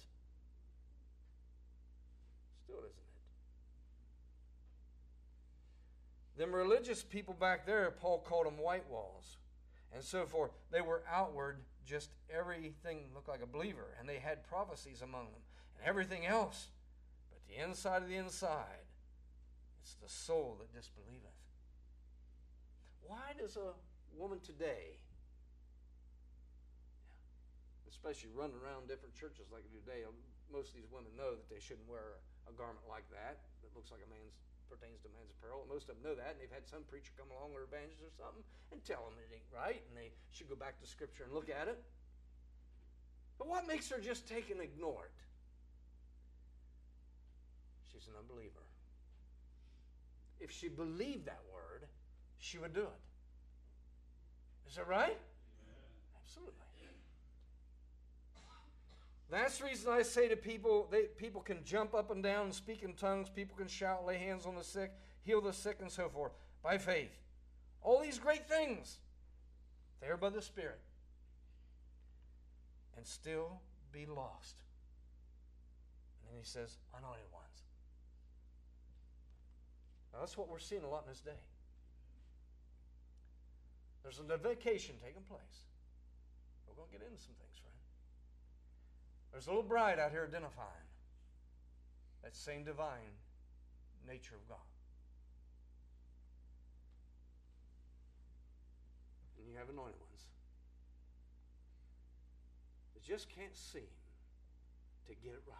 Still isn't it? Them religious people back there, Paul called them white walls and so forth. They were outward, just everything looked like a believer, and they had prophecies among them and everything else. But the inside of the inside, it's the soul that disbelieveth. Why does a woman today, especially running around different churches like they do today, most of these women know that they shouldn't wear a garment like that looks like pertains to man's apparel. Most of them know that, and they've had some preacher come along or evangelist or something and tell them it ain't right, and they should go back to Scripture and look at it. But what makes her just take and ignore it? She's an unbeliever. If she believed that word, she would do it. Is that right? Absolutely. That's the reason I say to people, people can jump up and down and speak in tongues, people can shout, lay hands on the sick, heal the sick, and so forth, by faith. All these great things, they're by the Spirit. And still be lost. And then he says, anointed ones. Now, that's what we're seeing a lot in this day. There's a vacation taking place. We're going to get into some things, friend. There's a little bride out here identifying that same divine nature of God. And you have anointed ones that just can't seem to get it right.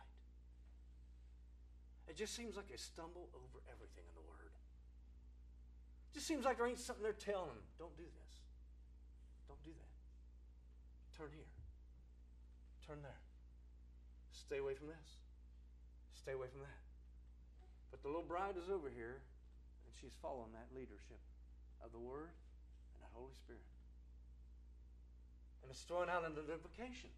It just seems like they stumble over everything in the Word. It just seems like there ain't something they're telling them. Don't do this. Don't do that. Turn here. Turn there. Stay away from this. Stay away from that. But the little bride is over here, and she's following that leadership of the Word and that Holy Spirit. And it's throwing out an identification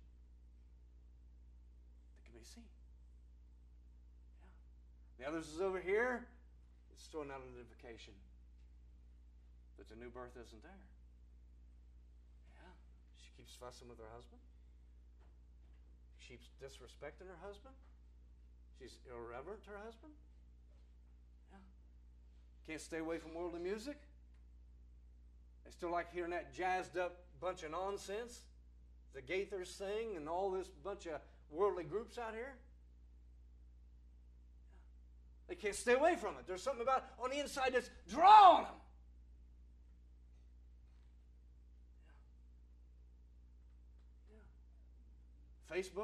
that can be seen. Yeah. The others is over here. It's throwing out an identification that the new birth isn't there. Yeah. She keeps fussing with her husband. She keeps disrespecting her husband. She's irreverent to her husband. Yeah. Can't stay away from worldly music. They still like hearing that jazzed up bunch of nonsense the Gaithers sing and all this bunch of worldly groups out here. Yeah. They can't stay away from it. There's something about on the inside that's drawing them. Yeah. Yeah. Facebook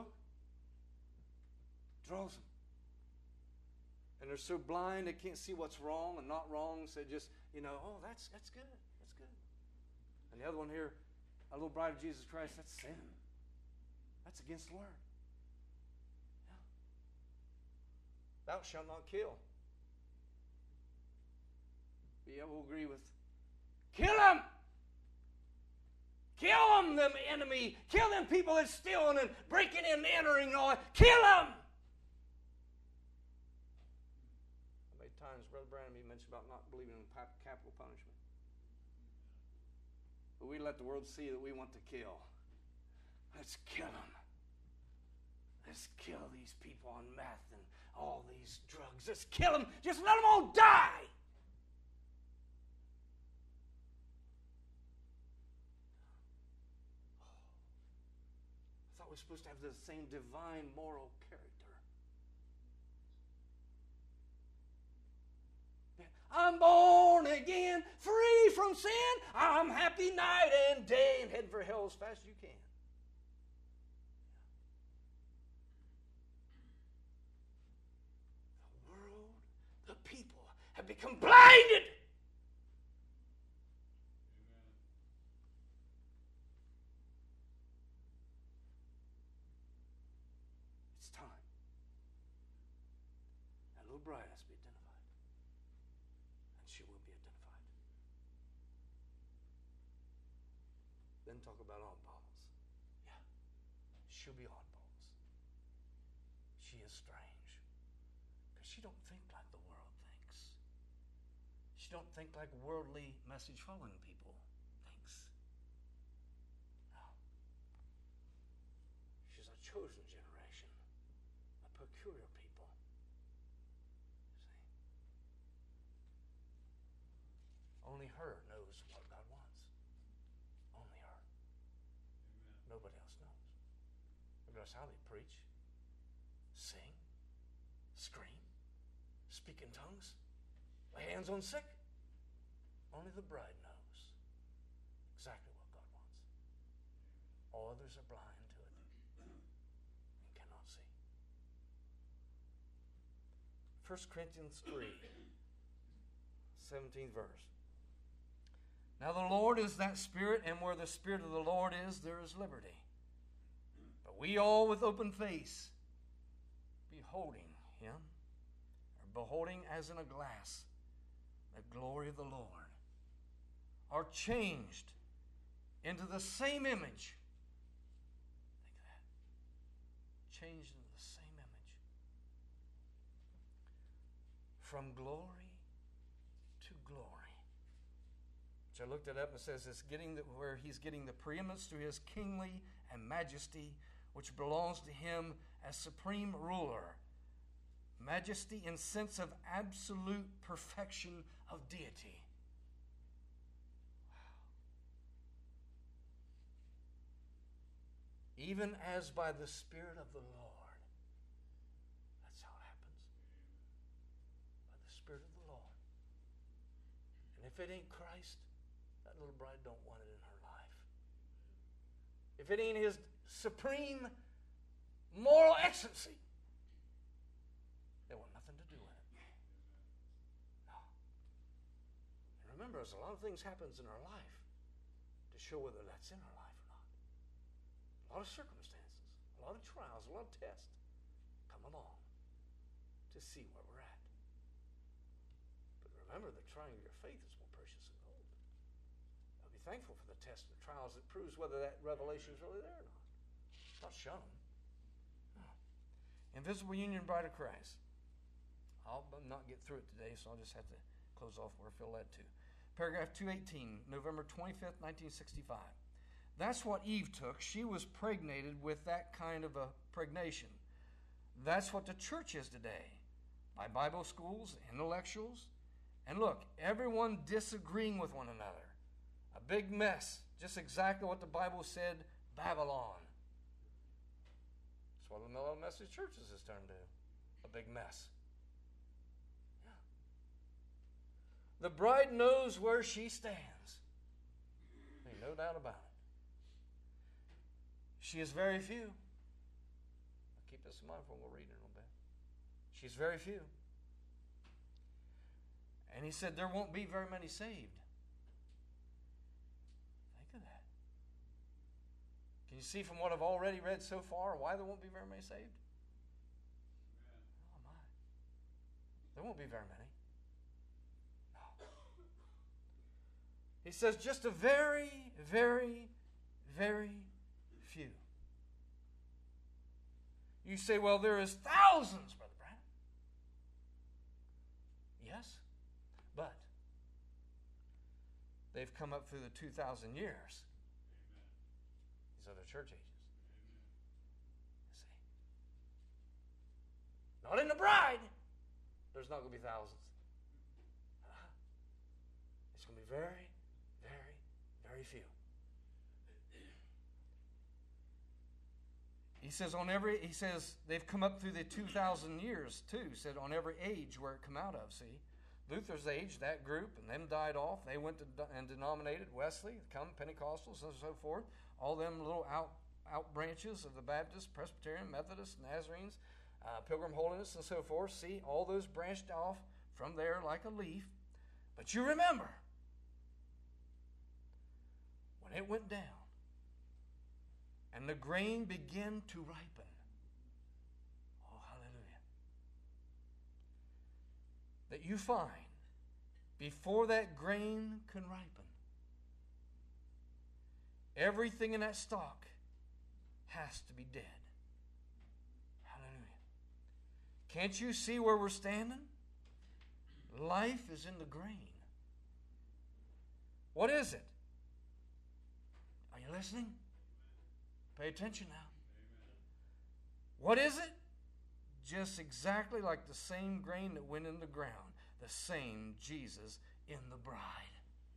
draws them. And they're so blind they can't see what's wrong and not wrong, so they just, oh, that's good. That's good. And the other one here, a little bride of Jesus Christ, that's sin. That's against the Word. Yeah. Thou shalt not kill. But yeah, we'll agree with, kill them! Kill them enemy! Kill them people that's stealing and breaking in and entering and all that. Kill them! How many times, Brother Branham, you mentioned about not believing in capital punishment? But we let the world see that we want to kill. Let's kill them. Let's kill these people on meth and all these drugs. Let's kill them. Just let them all die. I thought we were supposed to have the same divine moral character. I'm born again, free from sin. I'm happy night and day and heading for hell as fast as you can. The world, the people have become blinded. It's time. That little bride has to be identified. She will be identified. Then talk about oddballs. Yeah, she'll be oddballs. She is strange because she don't think like the world thinks. She don't think like worldly message following people thinks. No. She's a chosen generation, a peculiar people. Only her knows what God wants. Only her. Amen. Nobody else knows. Nobody else how they preach, sing, scream, speak in tongues, lay hands on sick. Only the bride knows exactly what God wants. All others are blind to it and cannot see. 1 Corinthians 3, 17th verse. Now the Lord is that Spirit, and where the Spirit of the Lord is, there is liberty. But we all with open face, beholding Him, or beholding as in a glass, the glory of the Lord, are changed into the same image. Think of that. Changed into the same image. From glory to glory. I looked it up and it says it's where he's getting the preeminence through his kingly and majesty, which belongs to him as supreme ruler. majesty and sense of absolute perfection of deity. Wow. Even as by the Spirit of the Lord. That's how it happens. By the Spirit of the Lord. And if it ain't Christ, that little bride don't want it in her life. If it ain't His supreme moral excellency, they want nothing to do with it. No. And remember, there's a lot of things happens in our life to show whether that's in our life or not. A lot of circumstances, a lot of trials, a lot of tests come along to see where we're at. But remember, the trying of your faith is more precious than gold. I'll be thankful for the tests and the trials that proves whether that revelation is really there or not. It's not shown. No. Invisible union, bride of Christ. I'll not get through it today, so I'll just have to close off where I feel led to. Paragraph 218, November 25th, 1965. That's what Eve took. She was pregnated with that kind of a pregnation. That's what the church is today. By Bible schools, intellectuals. And look, everyone disagreeing with one another. A big mess. Just exactly what the Bible said, Babylon. That's what the Mellow Message churches has turned to. A big mess. Yeah. The bride knows where she stands. There's no doubt about it. She is very few. I'll keep this in mind for we'll read it in a little bit. She's very few. And he said there won't be very many saved. Think of that. Can you see from what I've already read so far why there won't be very many saved? Oh my. There won't be very many. No. He says just a very, very, very few. You say, well, there is thousands, Brother Branham. Yes, but they've come up through the 2,000 years. Amen. These other church ages. Amen. You see. Not in the bride. There's not going to be thousands. It's going to be very, very, very few. He says they've come up through the 2,000 years too. He said on every age where it come out of. See, Luther's age, that group, and them died off. They went to and denominated Wesley, come Pentecostals and so forth. All them little out branches of the Baptist, Presbyterian, Methodist, Nazarenes, Pilgrim Holiness and so forth. See, all those branched off from there like a leaf. But you remember, when it went down, and the grain began to ripen. Oh, hallelujah. That you find, before that grain can ripen, everything in that stalk has to be dead. Hallelujah. Can't you see where we're standing? Life is in the grain. What is it? Are you listening? Pay attention now. Amen. What is it? Just exactly like the same grain that went in the ground. The same Jesus in the bride.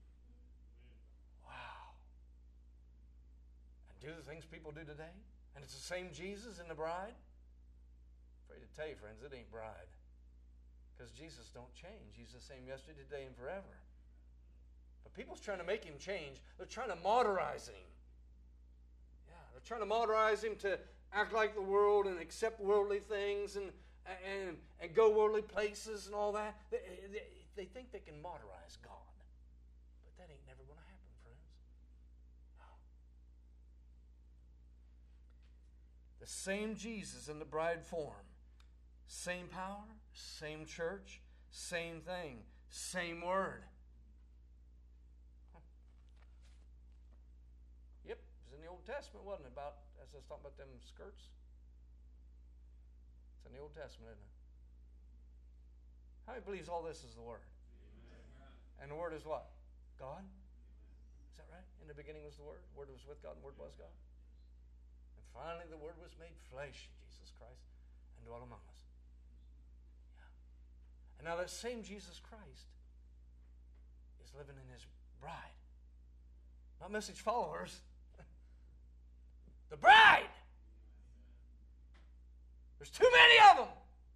Wow. And do the things people do today? And it's the same Jesus in the bride? I'm afraid to tell you, friends, it ain't bride. Because Jesus don't change. He's the same yesterday, today, and forever. But people's trying to make him change. They're trying to modernize him. They're trying to modernize him to act like the world and accept worldly things and go worldly places and all that. They think they can modernize God. But that ain't never going to happen, friends. No. The same Jesus in the bride form. Same power, same church, same thing, same word. In the Old Testament, wasn't it? About, as I was talking about them skirts. It's in the Old Testament, isn't it? How many believes all this is the Word? Amen. And the Word is what? God? Is that right? In the beginning was the Word. The Word was with God, and the Word was God. And finally the Word was made flesh, Jesus Christ, and dwelt among us. And now that same Jesus Christ is living in His bride. Not message followers. The bride. There's too many of them.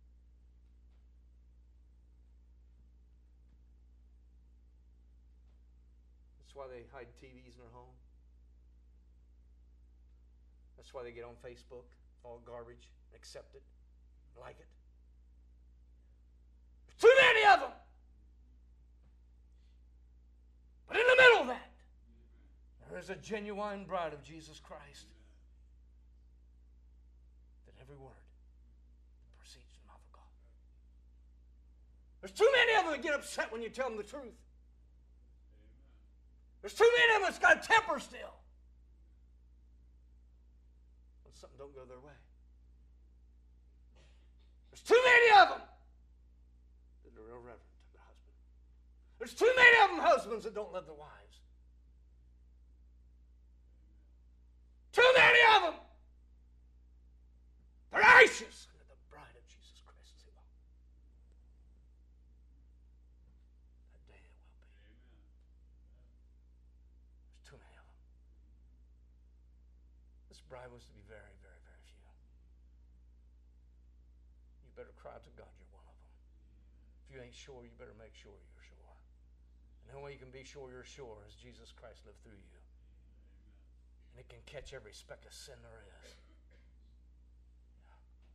That's why they hide TVs in their home. That's why they get on Facebook, all garbage, accept it, like it. There's too many of them. But in the middle of that, there is a genuine bride of Jesus Christ. That every word proceeds from the mouth of God. There's too many of them that get upset when you tell them the truth. There's too many of them that's got a temper still. When something don't go their way. There's too many of them that are irreverent to their husband. There's too many of them husbands that don't love their wives. Too many of them. They're anxious under the bride of Jesus Christ. That day it will be. There's too many of them. This bride was to be very, very, very few. You better cry to God you're one of them. If you ain't sure, you better make sure you're sure. And the only way you can be sure you're sure is Jesus Christ lived through you. And it can catch every speck of sin there is. Yeah.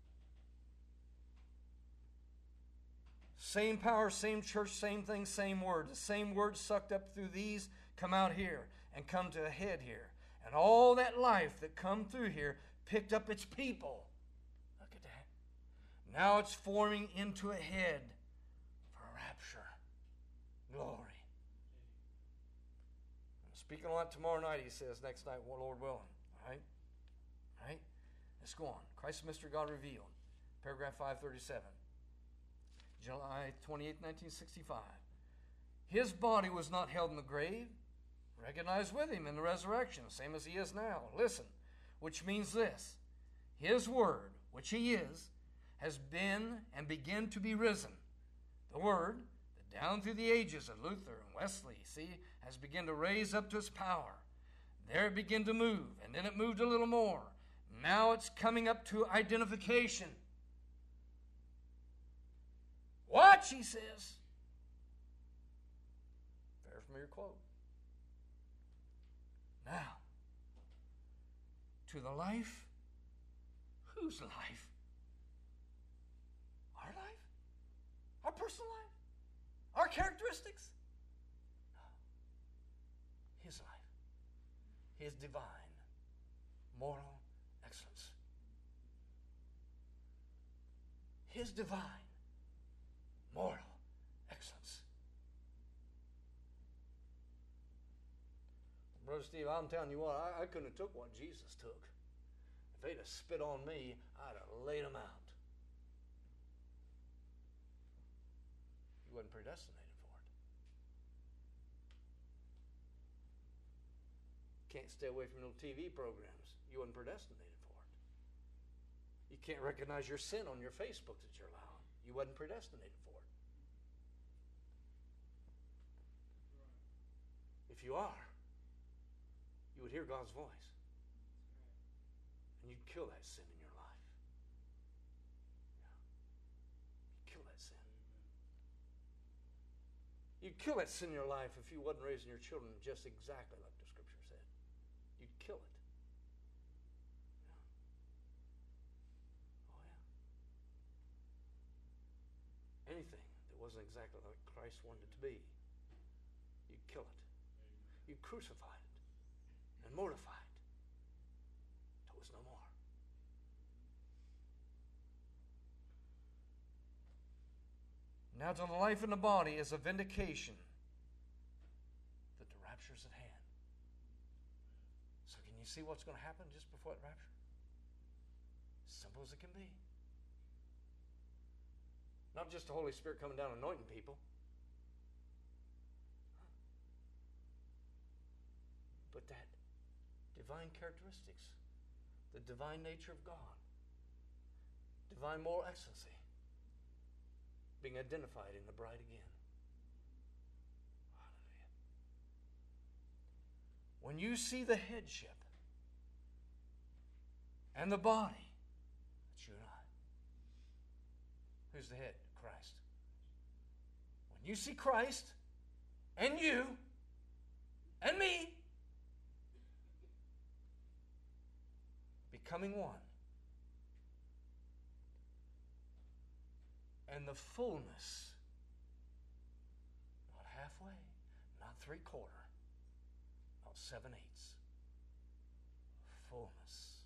Same power, same church, same thing, same word. The same word sucked up through these come out here and come to the head here. And all that life that come through here picked up its people. Look at that. Now it's forming into a head for a rapture. Glory. Speaking on it tomorrow night, he says, next night, Lord willing. All right? All right? Let's go on. Christ's mystery God revealed. Paragraph 537. July 28, 1965. His body was not held in the grave, recognized with him in the resurrection, same as he is now. Listen, which means this. His word, which he is, has been and begun to be risen. The word, down through the ages of Luther and Wesley, see, has begun to raise up to its power. There it began to move, and then it moved a little more. Now it's coming up to identification. Watch, he says. Very familiar quote. Now, to the life, whose life? Our life? Our personal life? Our characteristics? No. His life. His divine, moral excellence. His divine, moral excellence. Brother Steve, I'm telling you what, I couldn't have took what Jesus took. If they'd have spit on me, I'd have laid them out. You wasn't predestinated for it. Can't stay away from little TV programs. You wasn't predestinated for it. You can't recognize your sin on your Facebook that you're allowing. You wasn't predestinated for it. If you are, you would hear God's voice. And you'd kill that sin in your life. Yeah. You'd kill that sin. You'd kill that sin in your life if you wasn't raising your children just exactly like the Scripture said. You'd kill it. Yeah. Oh, yeah. Anything that wasn't exactly like Christ wanted it to be, you'd kill it. You'd crucify it and mortify it till it was no more. Now to the life in the body is a vindication that the rapture is at hand. So can you see what's going to happen just before that rapture? Simple as it can be. Not just the Holy Spirit coming down and anointing people, but that divine characteristics, the divine nature of God, divine moral excellency, being identified in the bride again. Hallelujah. When you see the headship and the body, that's you and I. Who's the head? Christ. When you see Christ and you and me becoming one, and the fullness, not halfway, not 3/4, not 7/8, fullness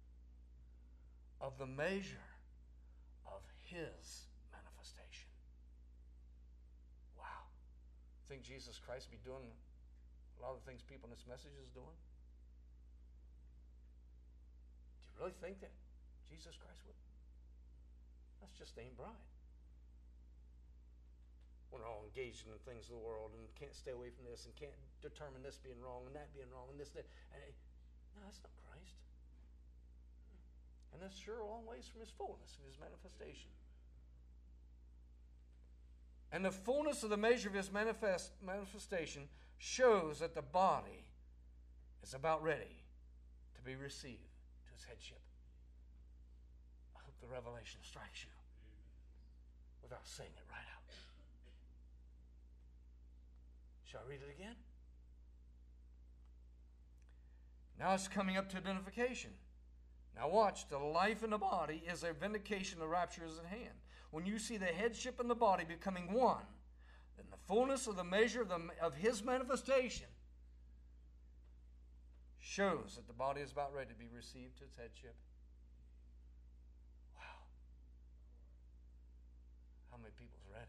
of the measure of His manifestation. Wow. Think Jesus Christ would be doing a lot of the things people in this message is doing? Do you really think that Jesus Christ would? That's just ain't bride. When they're all engaged in the things of the world and can't stay away from this and can't determine this being wrong and that being wrong and this and that. No, that's not Christ. And that's sure a long ways from His fullness, of His manifestation. And the fullness of the measure of His manifestation shows that the body is about ready to be received to His headship. I hope the revelation strikes you without saying it right out. Shall I read it again? Now it's coming up to identification. Now watch, the life in the body is a vindication, the rapture is at hand. When you see the headship and the body becoming one, then the fullness of the measure of His manifestation shows that the body is about ready to be received to its headship. Wow. How many people's ready?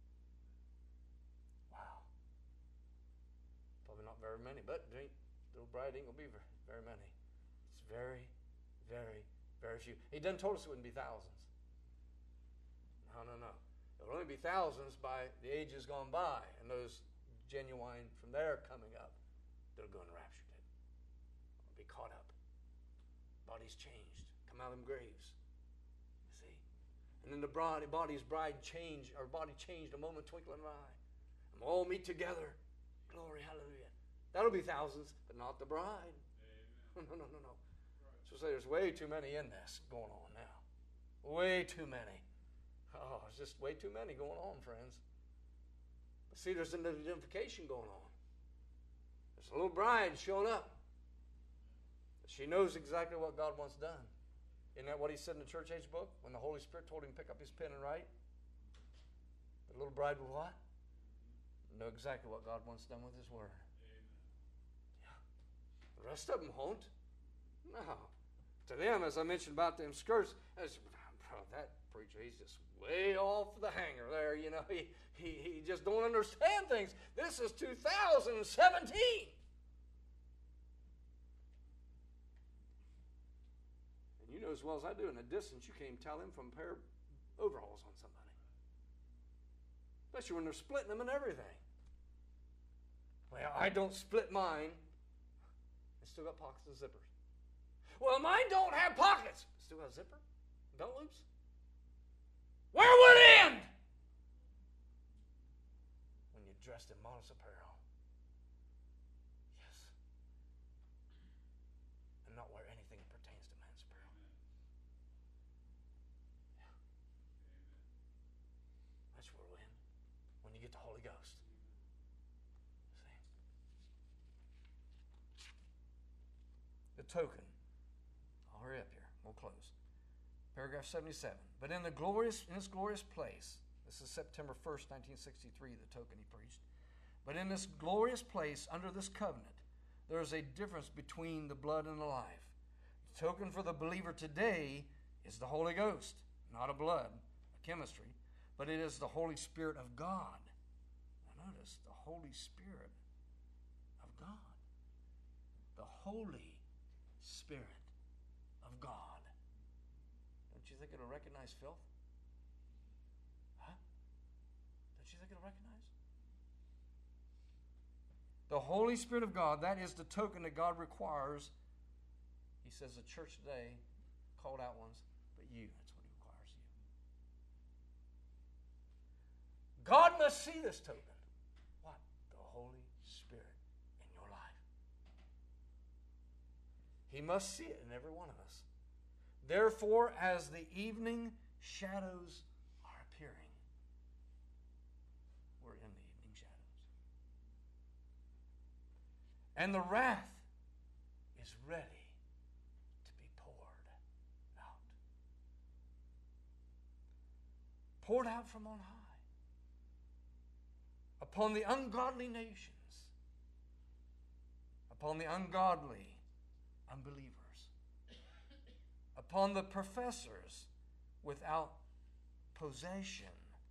Wow. Probably not very many, but little bride ain't going to be very many. It's very, very, very few. He done told us it wouldn't be thousands. No. It'll only be thousands by the ages gone by, and those genuine from there coming up, they'll go enraptured. They'll be caught up. Bodies changed. Come out of them graves. You see? And then the body's bride changed, or body changed a moment, twinkling of an eye. And we'll all meet together. Glory, hallelujah. That'll be thousands, but not the bride. Amen. No. So say there's way too many in this going on now. Way too many. Oh, it's just way too many going on, friends. But see, there's an identification going on. There's a little bride showing up. She knows exactly what God wants done. Isn't that what He said in the church age book? When the Holy Spirit told him to pick up his pen and write? The little bride will what? Know exactly what God wants done with His Word. Yeah. The rest of them won't. No. To them, as I mentioned about them skirts, that preacher, he's just way off the hanger there. You know, he just don't understand things. This is 2017. And you know as well as I do, in a distance, you can't even tell him from a pair of overalls on somebody. Especially when they're splitting them and everything. Well, I don't split mine. It's still got pockets and zippers. Well, mine don't have pockets. Still got a zipper? Belt loops? Where would it end? When you're dressed in modest apparel. Yes. And not wear anything that pertains to man's apparel. Yeah. That's where we'll end. When you get the Holy Ghost. See? The token. I'll hurry up here. We'll close. Paragraph 77. But in this glorious place, this is September 1st, 1963, the token he preached. But in this glorious place, under this covenant, there is a difference between the blood and the life. The token for the believer today is the Holy Ghost, not a blood, a chemistry, but it is the Holy Spirit of God. Now notice, the Holy Spirit of God. The Holy Spirit of God. Don't you think it'll recognize filth? Huh? Don't you think it'll recognize? The Holy Spirit of God, that is the token that God requires. He says the church today, called out ones, but you, that's what He requires of God must see this token. What? The Holy Spirit in your life. He must see it in every one of us. Therefore, as the evening shadows are appearing, we're in the evening shadows. And the wrath is ready to be poured out. Poured out from on high upon the ungodly nations, upon the ungodly unbelievers, upon the professors without possession.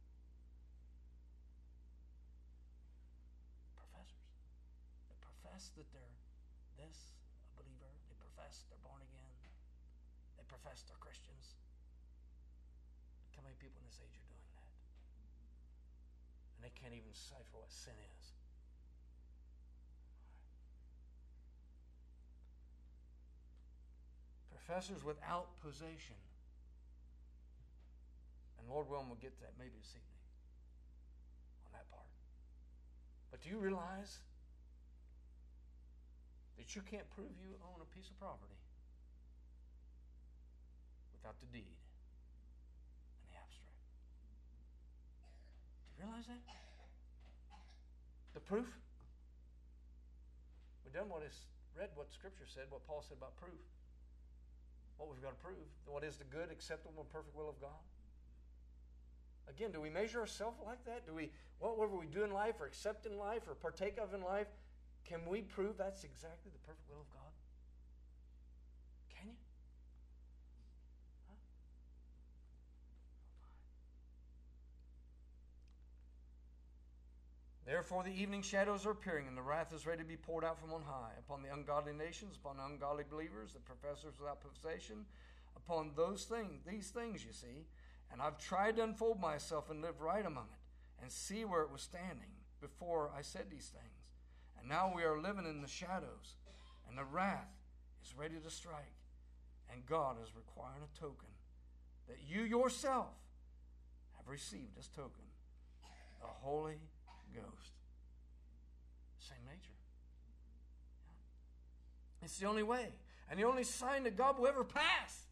Professors that profess that they're this, a believer, they profess they're born again, they profess they're Christians. Look how many people in this age are doing that. And they can't even decipher what sin is. Professors without possession. And Lord willing, we'll get to that maybe this evening on that part. But do you realize that you can't prove you own a piece of property without the deed in the abstract? Do you realize that? The proof? We've done read what Scripture said, what Paul said about proof. What we've got to prove. What is the good, acceptable, and perfect will of God? Again, do we measure ourselves like that? Do we, whatever we do in life or accept in life or partake of in life, can we prove that's exactly the perfect will of God? Can you? Huh? Therefore the evening shadows are appearing, and the wrath is ready to be poured out from on high, upon the ungodly nations, upon the ungodly believers, the professors without possession, upon these things, you see. And I've tried to unfold myself and live right among it, and see where it was standing before I said these things. And now we are living in the shadows, and the wrath is ready to strike. And God is requiring a token that you yourself have received as token, the Holy Ghost. Same nature. Yeah. It's the only way, and the only sign that God will ever pass.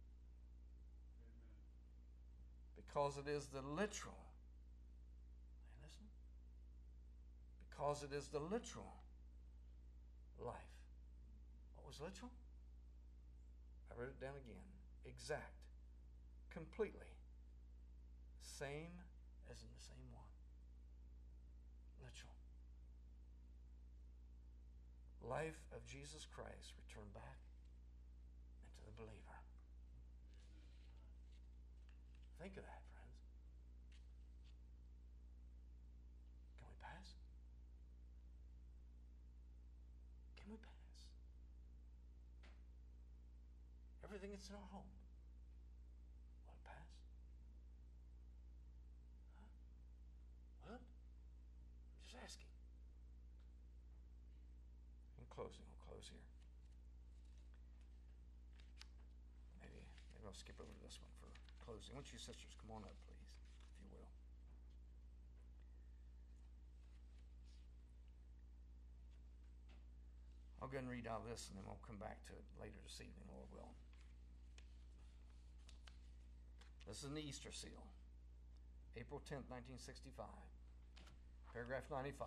Because it is the literal. Hey, listen. Because it is the literal life. What was literal? I wrote it down again. Exact. Completely. Same as in the same one. Literal. Life of Jesus Christ returned back into the believer. Think of that, friends. Can we pass? Can we pass? Everything that's in our home, will it pass? Huh? What? I'm just asking. In closing, I'll close here. Maybe I'll skip over to this one for closing. I want you sisters, come on up, please, if you will. I'll go and read out this, and then we'll come back to it later this evening, Lord will. This is an Easter seal. April 10th, 1965. Paragraph 95.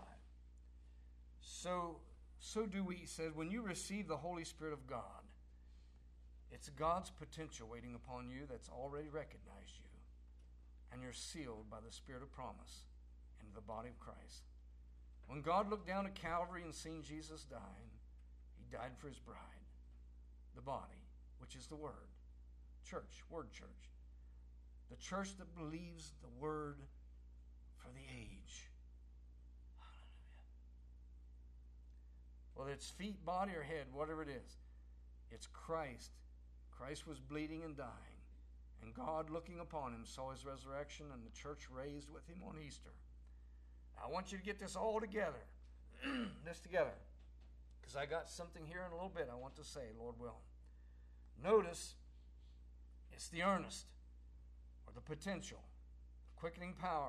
So do we, he says, when you receive the Holy Spirit of God, it's God's potential waiting upon you that's already recognized you, and you're sealed by the Spirit of promise into the body of Christ. When God looked down at Calvary and seen Jesus dying, he died for his bride, the body, which is the Word. Church, Word church. The church that believes the Word for the age. Hallelujah. Whether it's feet, body, or head, whatever it is, it's Christ. Christ was bleeding and dying, and God, looking upon him, saw his resurrection, and the church raised with him on Easter. Now, I want you to get this all together, because I got something here in a little bit I want to say, Lord willing. Notice, it's the earnest, or the potential, the quickening power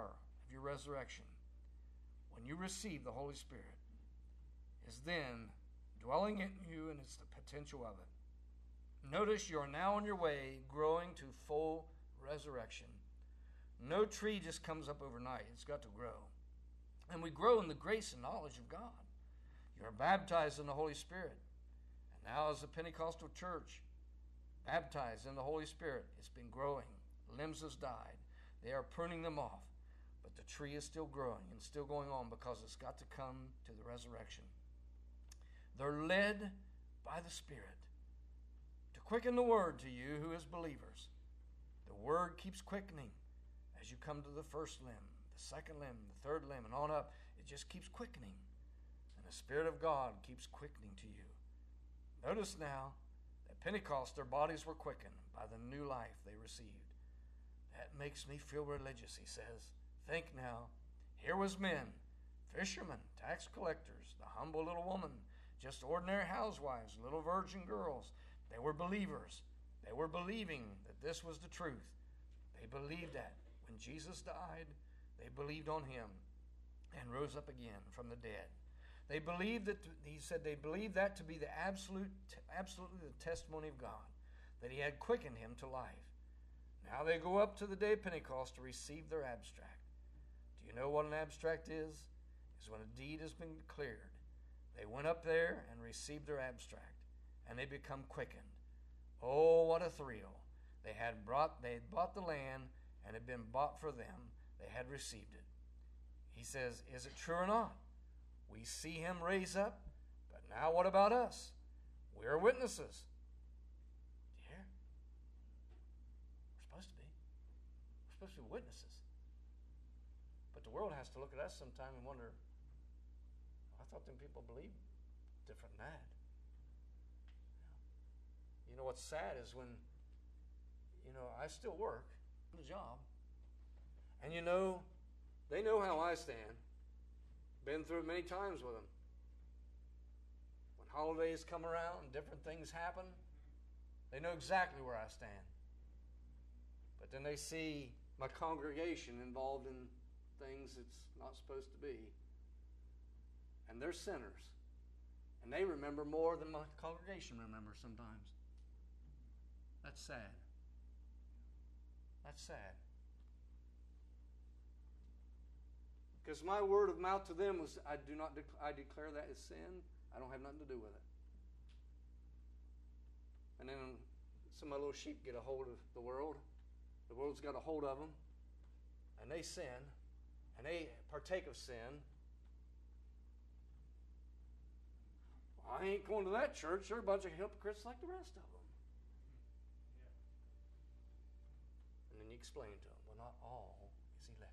of your resurrection, when you receive the Holy Spirit, is then dwelling in you, and it's the potential of it. Notice you are now on your way growing to full resurrection. No tree just comes up overnight. It's got to grow. And we grow in the grace and knowledge of God. You are baptized in the Holy Spirit. And now as a Pentecostal church, baptized in the Holy Spirit, it's been growing. Limbs has died. They are pruning them off. But the tree is still growing and still going on because it's got to come to the resurrection. They're led by the Spirit to quicken the word to you who is believers. The word keeps quickening as you come to the first limb, the second limb, the third limb, and on up. It just keeps quickening. And the Spirit of God keeps quickening to you. Notice now, at Pentecost, their bodies were quickened by the new life they received. That makes me feel religious, he says. Think now, here was men, fishermen, tax collectors, the humble little woman, just ordinary housewives, little virgin girls. They were believers. They were believing that this was the truth. They believed that when Jesus died, they believed on him and rose up again from the dead. They believed that, he said, they believed that to be the absolutely the testimony of God, that he had quickened him to life. Now they go up to the day of Pentecost to receive their abstract. Do you know what an abstract is? It's when a deed has been cleared. They went up there and received their abstract, and they become quickened. Oh, what a thrill. They had bought the land, and it had been bought for them. They had received it. He says, is it true or not? We see him raise up, but now what about us? We are witnesses. Do you hear? We're supposed to be. We're supposed to be witnesses. But the world has to look at us sometime and wonder, I thought them people believed different than that. You know what's sad is when, I still work the job. And they know how I stand. Been through it many times with them. When holidays come around and different things happen, they know exactly where I stand. But then they see my congregation involved in things it's not supposed to be. And they're sinners. And they remember more than my congregation remembers sometimes. That's sad. That's sad. Because my word of mouth to them was, I declare that as sin. I don't have nothing to do with it. And then some of my little sheep get a hold of the world. The world's got a hold of them. And they sin. And they partake of sin. Well, I ain't going to that church. They're a bunch of hypocrites like the rest of them. And then you explain to them, well, not all is elected.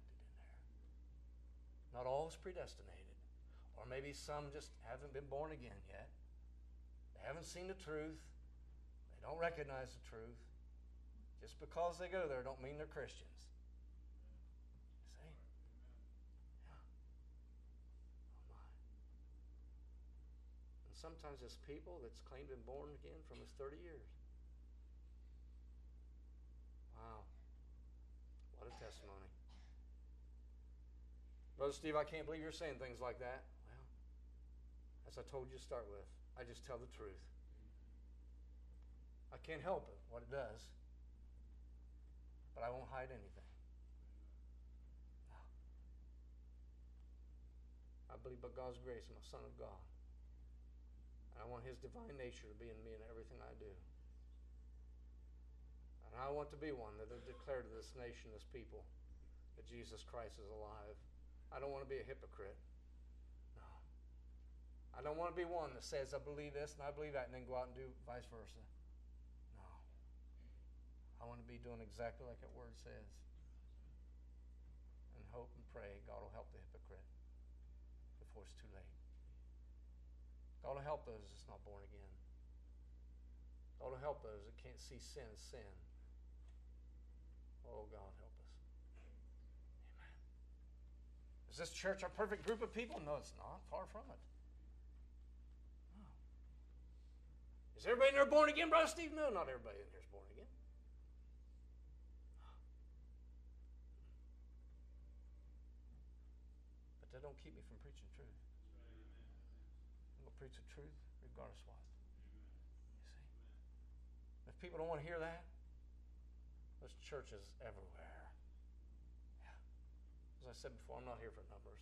Not all is predestinated. Or maybe some just haven't been born again yet. They haven't seen the truth. They don't recognize the truth. Just because they go there don't mean they're Christians. See? Yeah. Oh my. And sometimes there's people that's claimed to be born again from his 30 years. Wow. What a testimony. Brother Steve, I can't believe you're saying things like that. Well, as I told you to start with, I just tell the truth. I can't help it, what it does. But I won't hide anything. No. I believe by God's grace I'm a son of God. And I want his divine nature to be in me in everything I do. And I want to be one that will declare to this nation, this people, that Jesus Christ is alive. I don't want to be a hypocrite. No. I don't want to be one that says, I believe this and I believe that, and then go out and do vice versa. No. I want to be doing exactly like that word says. And hope and pray God will help the hypocrite before it's too late. God will help those that's not born again. God will help those that can't see sin as sin. Oh, God, help us. Is this church a perfect group of people? No, it's not. Far from it. No. Is everybody in there born again, Brother Steve? No, not everybody in here is born again. don't keep me from preaching truth. I'm going to preach the truth regardless of what. You see? If people don't want to hear that, there's churches everywhere. Yeah. As I said before, I'm not here for numbers.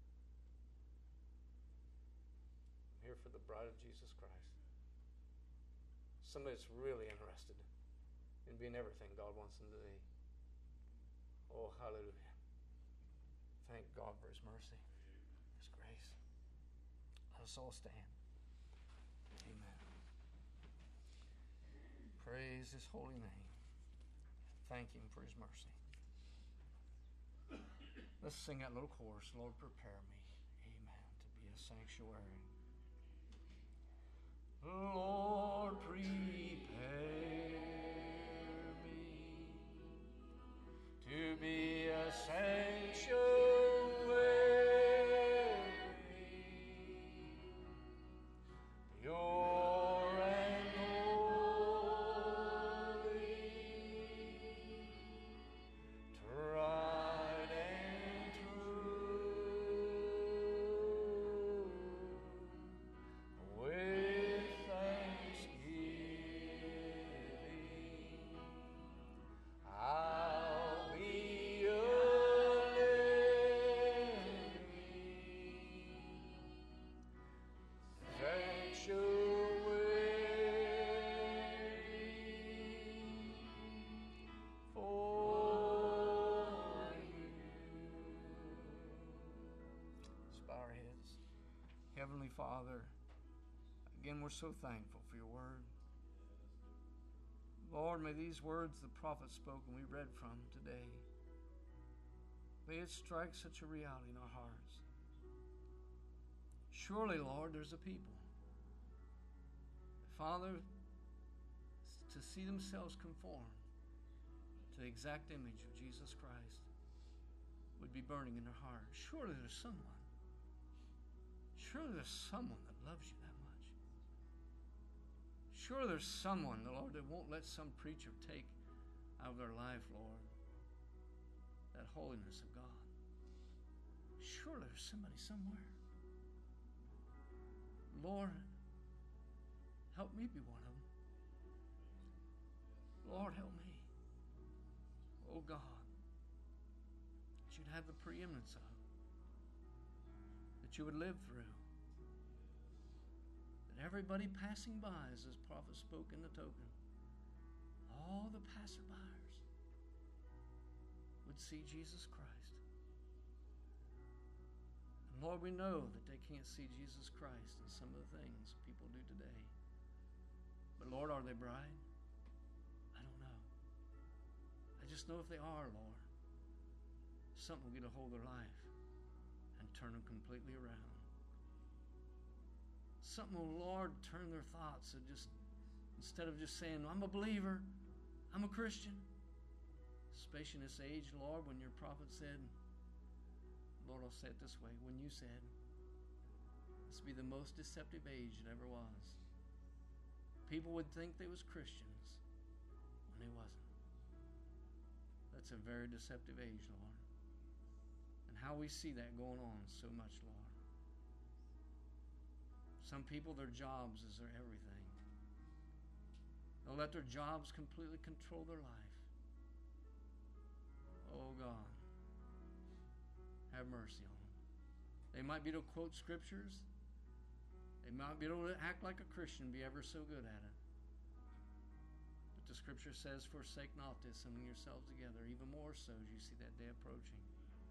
I'm here for the bride of Jesus Christ. Somebody that's really interested in being everything God wants them to be. Oh, hallelujah. Thank God for His mercy, His grace. Let us all stand. Amen. Praise His holy name. Thank Him for His mercy. Let's sing that little chorus. Lord, prepare me, amen, to be a sanctuary. Lord, prepare me to be a sanctuary, pure and holy, tried and true, with thanksgiving, I'll be a living sanctuary for you. Let's bow our heads. Heavenly Father, again, we're so thankful for your word. Lord, may these words the prophet spoke and we read from today, may it strike such a reality in our hearts. Surely, Lord, there's a people, Father, to see themselves conform to the exact image of Jesus Christ would be burning in their heart. Surely there's someone that loves you that much. Sure, there's someone, the Lord, that won't let some preacher take out of their life, Lord, that holiness of God. Sure, there's somebody somewhere. Lord, help me be one of them. Lord, help me. Oh God, that you'd have the preeminence of, that you would live through, that everybody passing by, as this prophet spoke in the token, all the passerbyers would see Jesus Christ. And Lord, we know that they can't see Jesus Christ in some of the things people do today. But Lord, are they bride? I don't know. I just know if they are, Lord, something will get a hold of their life and turn them completely around. Something will, Lord, turn their thoughts and just, instead of just saying, I'm a believer, I'm a Christian. Especially in this age, Lord, when your prophet said, Lord, I'll say it this way, when you said, this would be the most deceptive age it ever was. People would think they was Christians when they wasn't. That's a very deceptive age, Lord. And how we see that going on so much, Lord. Some people, their jobs is their everything. They'll let their jobs completely control their life. Oh God, have mercy on them. They might be able to quote scriptures. They might be able to act like a Christian, be ever so good at it. But the scripture says, forsake not to assembling yourselves together, even more so as you see that day approaching.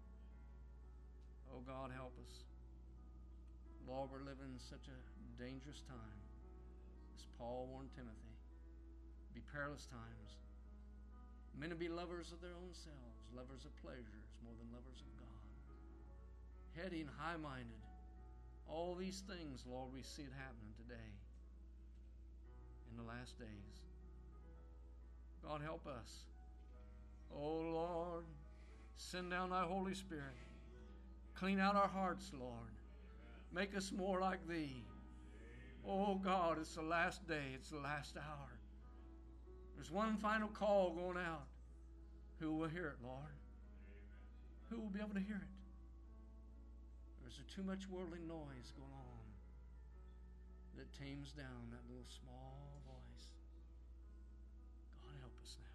Oh God, help us. Lord, we're living in such a dangerous time. As Paul warned Timothy, be perilous times. Men to be lovers of their own selves, lovers of pleasures more than lovers of God. Heady and high-minded. All these things, Lord, we see it happening today in the last days. God, help us. Oh, Lord, send down thy Holy Spirit. Clean out our hearts, Lord. Make us more like thee. Oh, God, it's the last day. It's the last hour. There's one final call going out. Who will hear it, Lord? Who will be able to hear it? Or is there too much worldly noise going on that tames down that little small voice? God, help us now.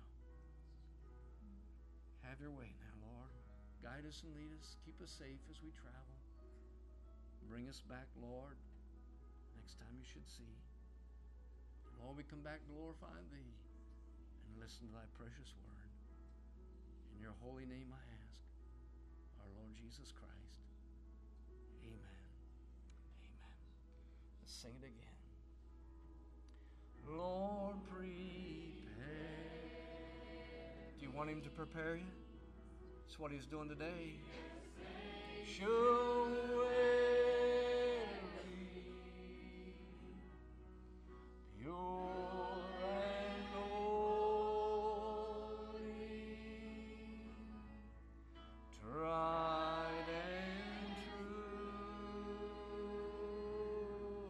Have your way now, Lord. Guide us and lead us. Keep us safe as we travel. Bring us back, Lord, next time you should see. Lord, we come back to glorify Thee and listen to Thy precious word. In your holy name I ask, our Lord Jesus Christ. Amen. Amen. Let's sing it again. Lord, prepare. Do you want Him to prepare you? That's what He's doing today. Show pure and holy, tried and true,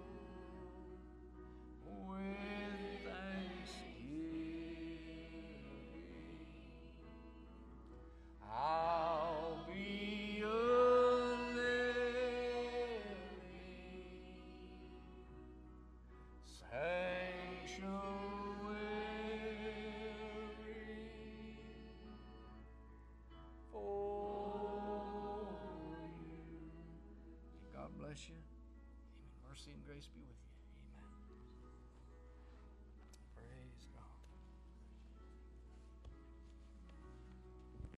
with thanksgiving, I'll be a living sanctuary for you. May God bless you. Amen. Mercy and grace be with you.